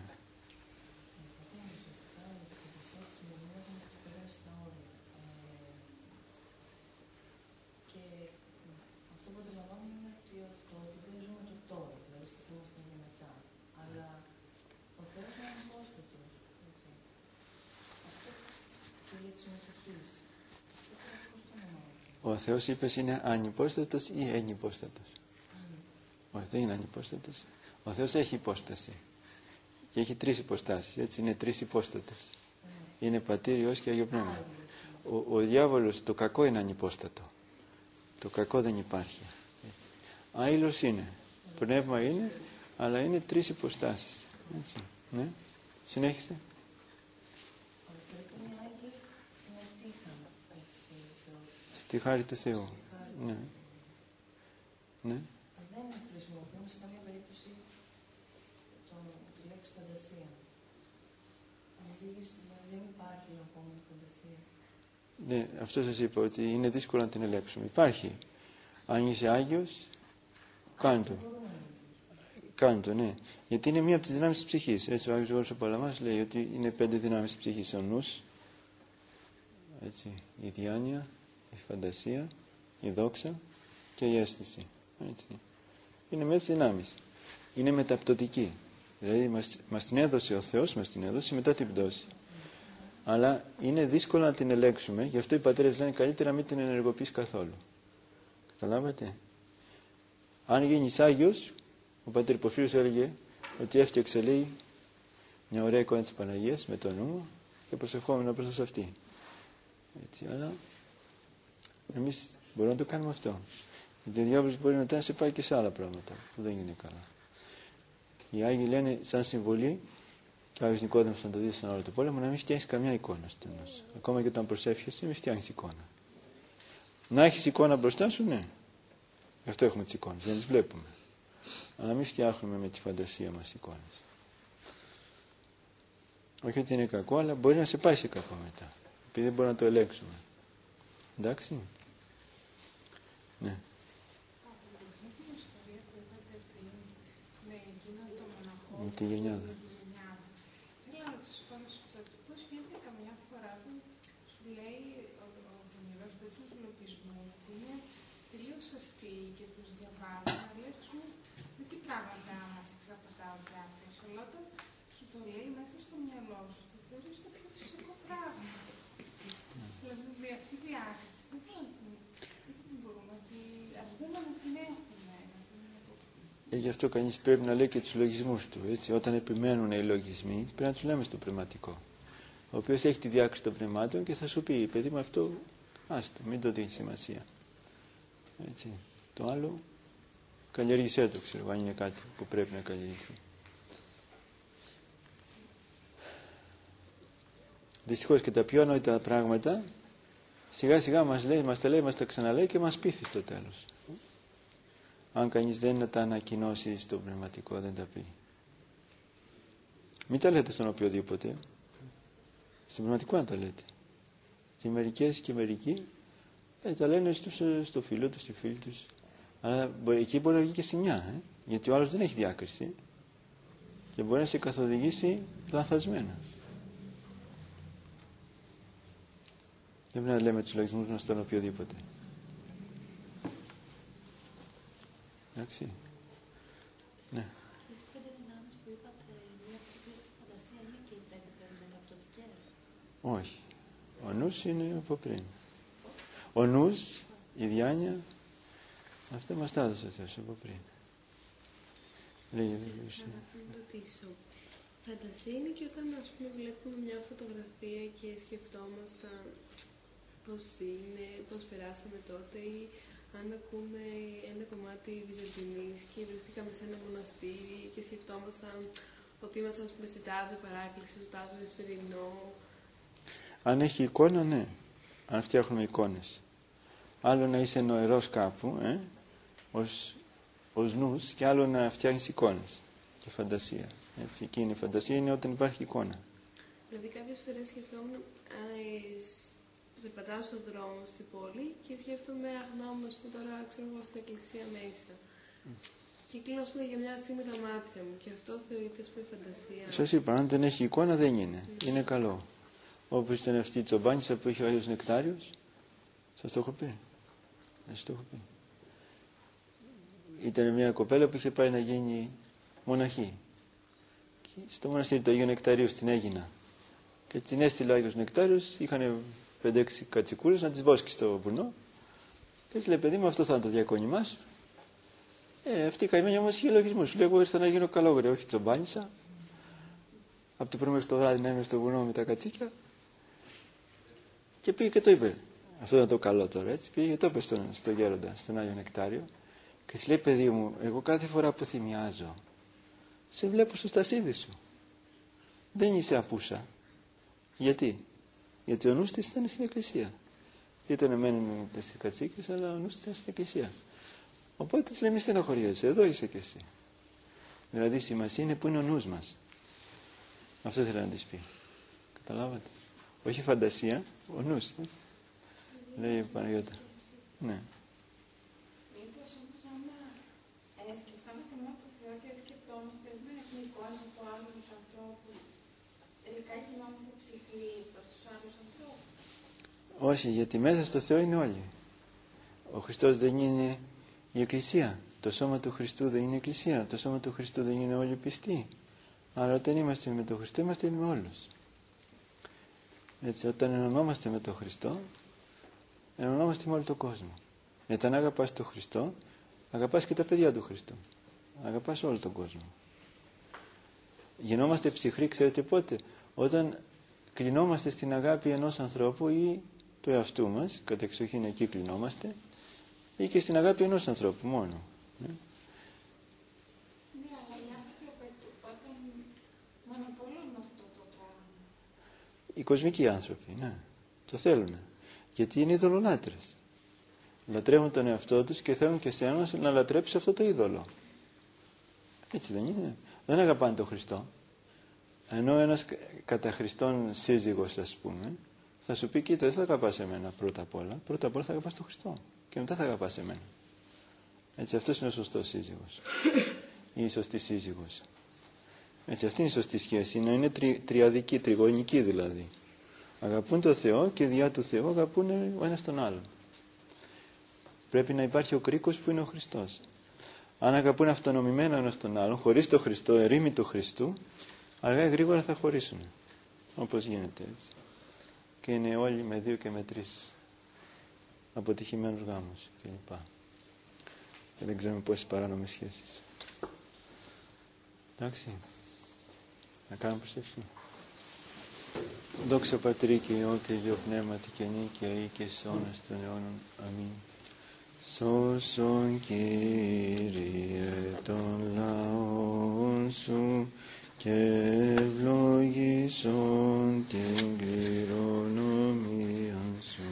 Ο Θεός, είπες, είναι ανυπόστατος ή ενυπόστατος? Mm. Όχι, δεν είναι ανυπόστατος. Ο Θεός έχει υπόσταση. Και έχει τρεις υποστάσεις, έτσι, είναι τρεις υπόστατες. Mm. Είναι Πατήρ, Υιός και Άγιο Πνεύμα. Mm. Ο, ο διάβολος, το κακό είναι ανυπόστατο. Το κακό δεν υπάρχει. Έτσι. Άειλος είναι. Mm. Πνεύμα είναι, αλλά είναι τρεις υποστάσεις. Έτσι. Ναι. Συνέχισε. Στη χάρη του Θεού. Ναι. Ναι. Δεν χρησιμοποιούμε σε καμία περίπτωση τη λέξη φαντασία. Δεν υπάρχει ακόμα φαντασία. Ναι, αυτό σας είπα, ότι είναι δύσκολο να την ελέγξουμε. Υπάρχει. Αν είσαι Άγιος, κάνε το. Κάνε το, ναι. Γιατί είναι μία από τις δυνάμεις της ψυχής. Έτσι ο Άγιος Γόρος ο Παλαμάς λέει ότι είναι πέντε δυνάμεις της ψυχής. Ο νους, έτσι, η διάνοια, η φαντασία, η δόξα και η αίσθηση. Έτσι. Είναι με τις δυνάμεις. Είναι μεταπτωτική. Δηλαδή μας, μας την έδωσε ο Θεός, μας την έδωσε μετά την πτώση. Αλλά είναι δύσκολο να την ελέγξουμε, γι' αυτό οι πατέρες λένε καλύτερα να μην την ενεργοποιείς καθόλου. Καταλάβατε. Αν γίνεις Άγιος, ο πατέρ Πορφύριος έλεγε ότι έφτιαξε, λέει, μια ωραία εικόνα της Παναγίας με το νου μου και προσευχόμενο προς αυτή. Έτσι, αλλά εμείς μπορούμε να το κάνουμε αυτό. Γιατί ο διάβολος μπορεί μετά να σε πάει και σε άλλα πράγματα που δεν είναι καλά. Οι Άγιοι λένε σαν συμβολή, και ο Άγιος Νικόδημος να το δει στον άλλο του πόλεμο, να μην φτιάχνεις καμιά εικόνα στο νου σου. Ακόμα και όταν προσεύχεσαι, μην φτιάχνεις εικόνα. Να έχεις εικόνα μπροστά σου, ναι. Γι' αυτό έχουμε τις εικόνες, για να τις βλέπουμε. Αλλά μην φτιάχνουμε με τη φαντασία μας εικόνες. Όχι ότι είναι κακό, αλλά μπορεί να σε πάει σε κακό μετά. Επειδή δεν μπορούμε να το ελέγξουμε. Εντάξει. Ναι. Με τη γενιάδα. Θέλω να σας πω αυτό. Πώς γίνεται καμιά φορά που σου λέει ο Πονηρός τέτοιους λογισμούς που είναι τελείως αστείοι και τους διαβάζει, να λες με τι πράγματα μας εξαπατά ο διάφορος. Αλλά όταν σου το λέει μέσα στο μυαλό σου, το θεωρείς το πιο φυσικό πράγμα. Δηλαδή αυτή η διάθεση δεν μπορούμε να βγούμε να την έχουμε. Ε, γι' αυτό κανείς πρέπει να λέει και τους λογισμούς του. Έτσι. Όταν επιμένουν οι λογισμοί, πρέπει να τους λέμε στο πνευματικό. Ο οποίος έχει τη διάκριση των πνευμάτων και θα σου πει, παιδί μου, αυτό άστο, μην το δίνει σημασία. Έτσι. Το άλλο, καλλιέργησέ το, ξέρω, αν είναι κάτι που πρέπει να καλλιεργηθεί. Δυστυχώς και τα πιο ανόητα πράγματα, σιγά σιγά μας, λέει, μας τα λέει, μας τα ξαναλέει και μας πείθει στο τέλος. Αν κανείς δεν τα ανακοινώσει στο πνευματικό, δεν τα πει. Μην τα λέτε στον οποιοδήποτε. Στον πνευματικό να τα λέτε. Και μερικές και μερικοί ε, τα λένε στους, στο φίλο τους, στη φίλη τους. Αλλά εκεί μπορεί να βγει και σημειά, ε? Γιατί ο άλλος δεν έχει διάκριση και μπορεί να σε καθοδηγήσει λανθασμένα. Δεν πρέπει να λέμε τους λογισμούς μας στον οποιοδήποτε. Εντάξει. Ναι. Τις πέντε δυνάμεις που είπατε, μια ψυχή στη φαντασία είναι και οι πέντε μεταπτωτικές. Όχι. Ο νους είναι από πριν. Ο νους, η διάνοια, αυτά μας τα έδωσε ο Θεός από πριν. Λέγε, δεν μπορούσε. Να ρωτήσω. Φαντασία είναι και όταν, ας πούμε, βλέπουμε μια φωτογραφία και σκεφτόμασταν πώς είναι, πώς περάσαμε τότε, ή αν ακούμε ένα κομμάτι Βυζαντινής και βρεθήκαμε σε ένα μοναστήρι και σκεφτόμασταν ότι ήμασταν, ας πούμε, σε τάδε παράκληση, στο τάδε δεσπερινό. Αν έχει εικόνα, ναι. Αν φτιάχνουμε εικόνες. Άλλο να είσαι νοερός κάπου, ε, ως, ως νους, και άλλο να φτιάχνεις εικόνες και φαντασία. Έτσι, εκείνη η φαντασία είναι όταν υπάρχει εικόνα. Δηλαδή κάποιες φορές σκεφτόμουν, ε, περπατάω στον δρόμο στην πόλη και σκέφτομαι αγνώμη, ας πούμε, τώρα ξέρω εγώ στην εκκλησία μέσα. Mm. Και κλείνω, ας πούμε, για μια στιγμή τα μάτια μου και αυτό θεωρείται, ας πούμε, φαντασία. Σας είπα, αν δεν έχει εικόνα δεν είναι. Mm. Είναι καλό. Όπως ήταν αυτή η τσομπάνισσα που είχε ο Άγιος Νεκτάριος. Σας το έχω πει. Σας το έχω πει. Ήταν μια κοπέλα που είχε πάει να γίνει μοναχή. Και στο μοναστήρι του Αγίου Νεκταρίου στην Αίγινα. Και την έστειλε ο Άγιος Νεκτάριος, είχαν πέντε έξι κατσικούλες να τις βόσκει στο βουνό. Και έτσι λέει, παιδί μου, αυτό θα είναι το διακόνημά σου. Ε, αυτή η καημένη όμως είχε λογισμό. Σου λέει, εγώ ήρθα να γίνω καλόγρια, όχι τσομπάνισσα. Από το πρωί μέχρι το βράδυ να είμαι στο βουνό με τα κατσίκια. Και πήγε και το είπε. Αυτό ήταν το καλό τώρα, έτσι. Πήγε και το είπε στον, στον γέροντα, στον Άγιο Νεκτάριο. Και της λέει, παιδί μου, εγώ κάθε φορά που θυμιάζω, σε βλέπω στο στασίδι σου. Δεν είσαι απούσα. Γιατί? Γιατί ο νους της ήταν στην εκκλησία. Ήταν μένει στις κατσίκες, αλλά ο νους της ήταν στην εκκλησία. Οπότε της λέει, μη στενοχωριέσαι, εδώ είσαι κι εσύ. Δηλαδή η σημασία είναι που είναι ο νους μας. Αυτό ήθελα να της πει. Καταλάβατε? Όχι φαντασία, ο νους. Έτσι. Λέει η Παναγιώτα. Ναι. Μήπως όμως άμα ε, σκεφτόμαστε μόνο το Θεό και σκεφτόμαστε δεν έχουμε εικόνες από άλλους ανθρώπους, τελικά γινόμαστε ψυχροί προς τους άλλους ανθρώπους. Όχι, γιατί μέσα στο Θεό είναι όλοι. Ο Χριστός δεν είναι η Εκκλησία. Το σώμα του Χριστού δεν είναι η Εκκλησία. Το σώμα του Χριστού δεν είναι όλοι πιστοί. Άρα όταν είμαστε με τον Χριστό είμαστε με όλους. Έτσι, όταν ενωνόμαστε με τον Χριστό, ενωνόμαστε με όλο τον κόσμο. Γιατί αν αγαπάς τον Χριστό, αγαπάς και τα παιδιά του Χριστού. Αγαπάς όλο τον κόσμο. Γινόμαστε ψυχροί, ξέρετε πότε? Όταν κλεινόμαστε στην αγάπη ενός ανθρώπου ή του εαυτού μας, κατεξοχήν εκεί κλεινόμαστε, ή και στην αγάπη ενός ανθρώπου μόνο. Ναι, αλλά οι άνθρωποι όταν μονοπολούν αυτό το πράγμα. Οι κοσμικοί άνθρωποι, ναι, το θέλουν. Γιατί είναι ειδωλολάτρες. Λατρεύουν τον εαυτό τους και θέλουν και εσένα να λατρέψεις αυτό το είδωλο. Έτσι δεν είναι? Δεν αγαπάνε τον Χριστό. Ενώ ένας κατά Χριστόν σύζυγος, ας πούμε, θα σου πει: κοίτα, δεν θα αγαπάς εμένα πρώτα απ' όλα. Πρώτα απ' όλα θα αγαπάς τον Χριστό. Και μετά θα αγαπάς εμένα. Έτσι, αυτός είναι ο σωστός σύζυγος. Ή η σωστή σύζυγος. Έτσι, αυτή είναι η σωστή σχέση. Να είναι τρι, τριαδική, τριγωνική δηλαδή. Αγαπούν τον Θεό και διά του Θεού αγαπούν ο ένας τον άλλον. Πρέπει να υπάρχει ο κρίκος που είναι ο Χριστός. Αν αγαπούν αυτονομημένα ο ένας τον άλλον, χωρίς τον Χριστό, ερήμη του Χριστού, αργά ή γρήγορα θα χωρίσουν. Όπως γίνεται έτσι. Και είναι όλοι με δύο και με τρεις αποτυχημένους γάμους κλπ. Και δεν ξέρουμε πόσες παράνομες σχέσεις. Εντάξει. Να κάνουμε προσευχή. Δόξα Πατρί και Υιό και Υιό Πνεύματι και νίκαια ή και εις αιώνας των αιώνων. Αμήν. Σώσον Κύριε των λαών σου και ευλογήσον την κληρονομία σου.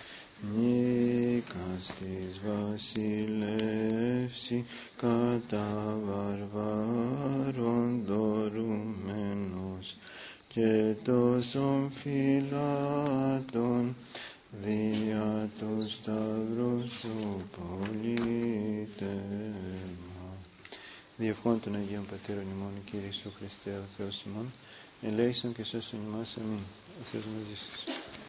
Νίκας της βασιλεύση κατά βαρβάρων δωρούμενος και τόσων φυλάτων δια του σταυρού σου πολίτευμα. Διευχών των Αγίων Πατέρων ημών, Κύριε Ιησού Χριστέ, ο Θεός ημών, ελέησον και σώσον ημάς. Αμήν. Ο Θεός μαζί σας.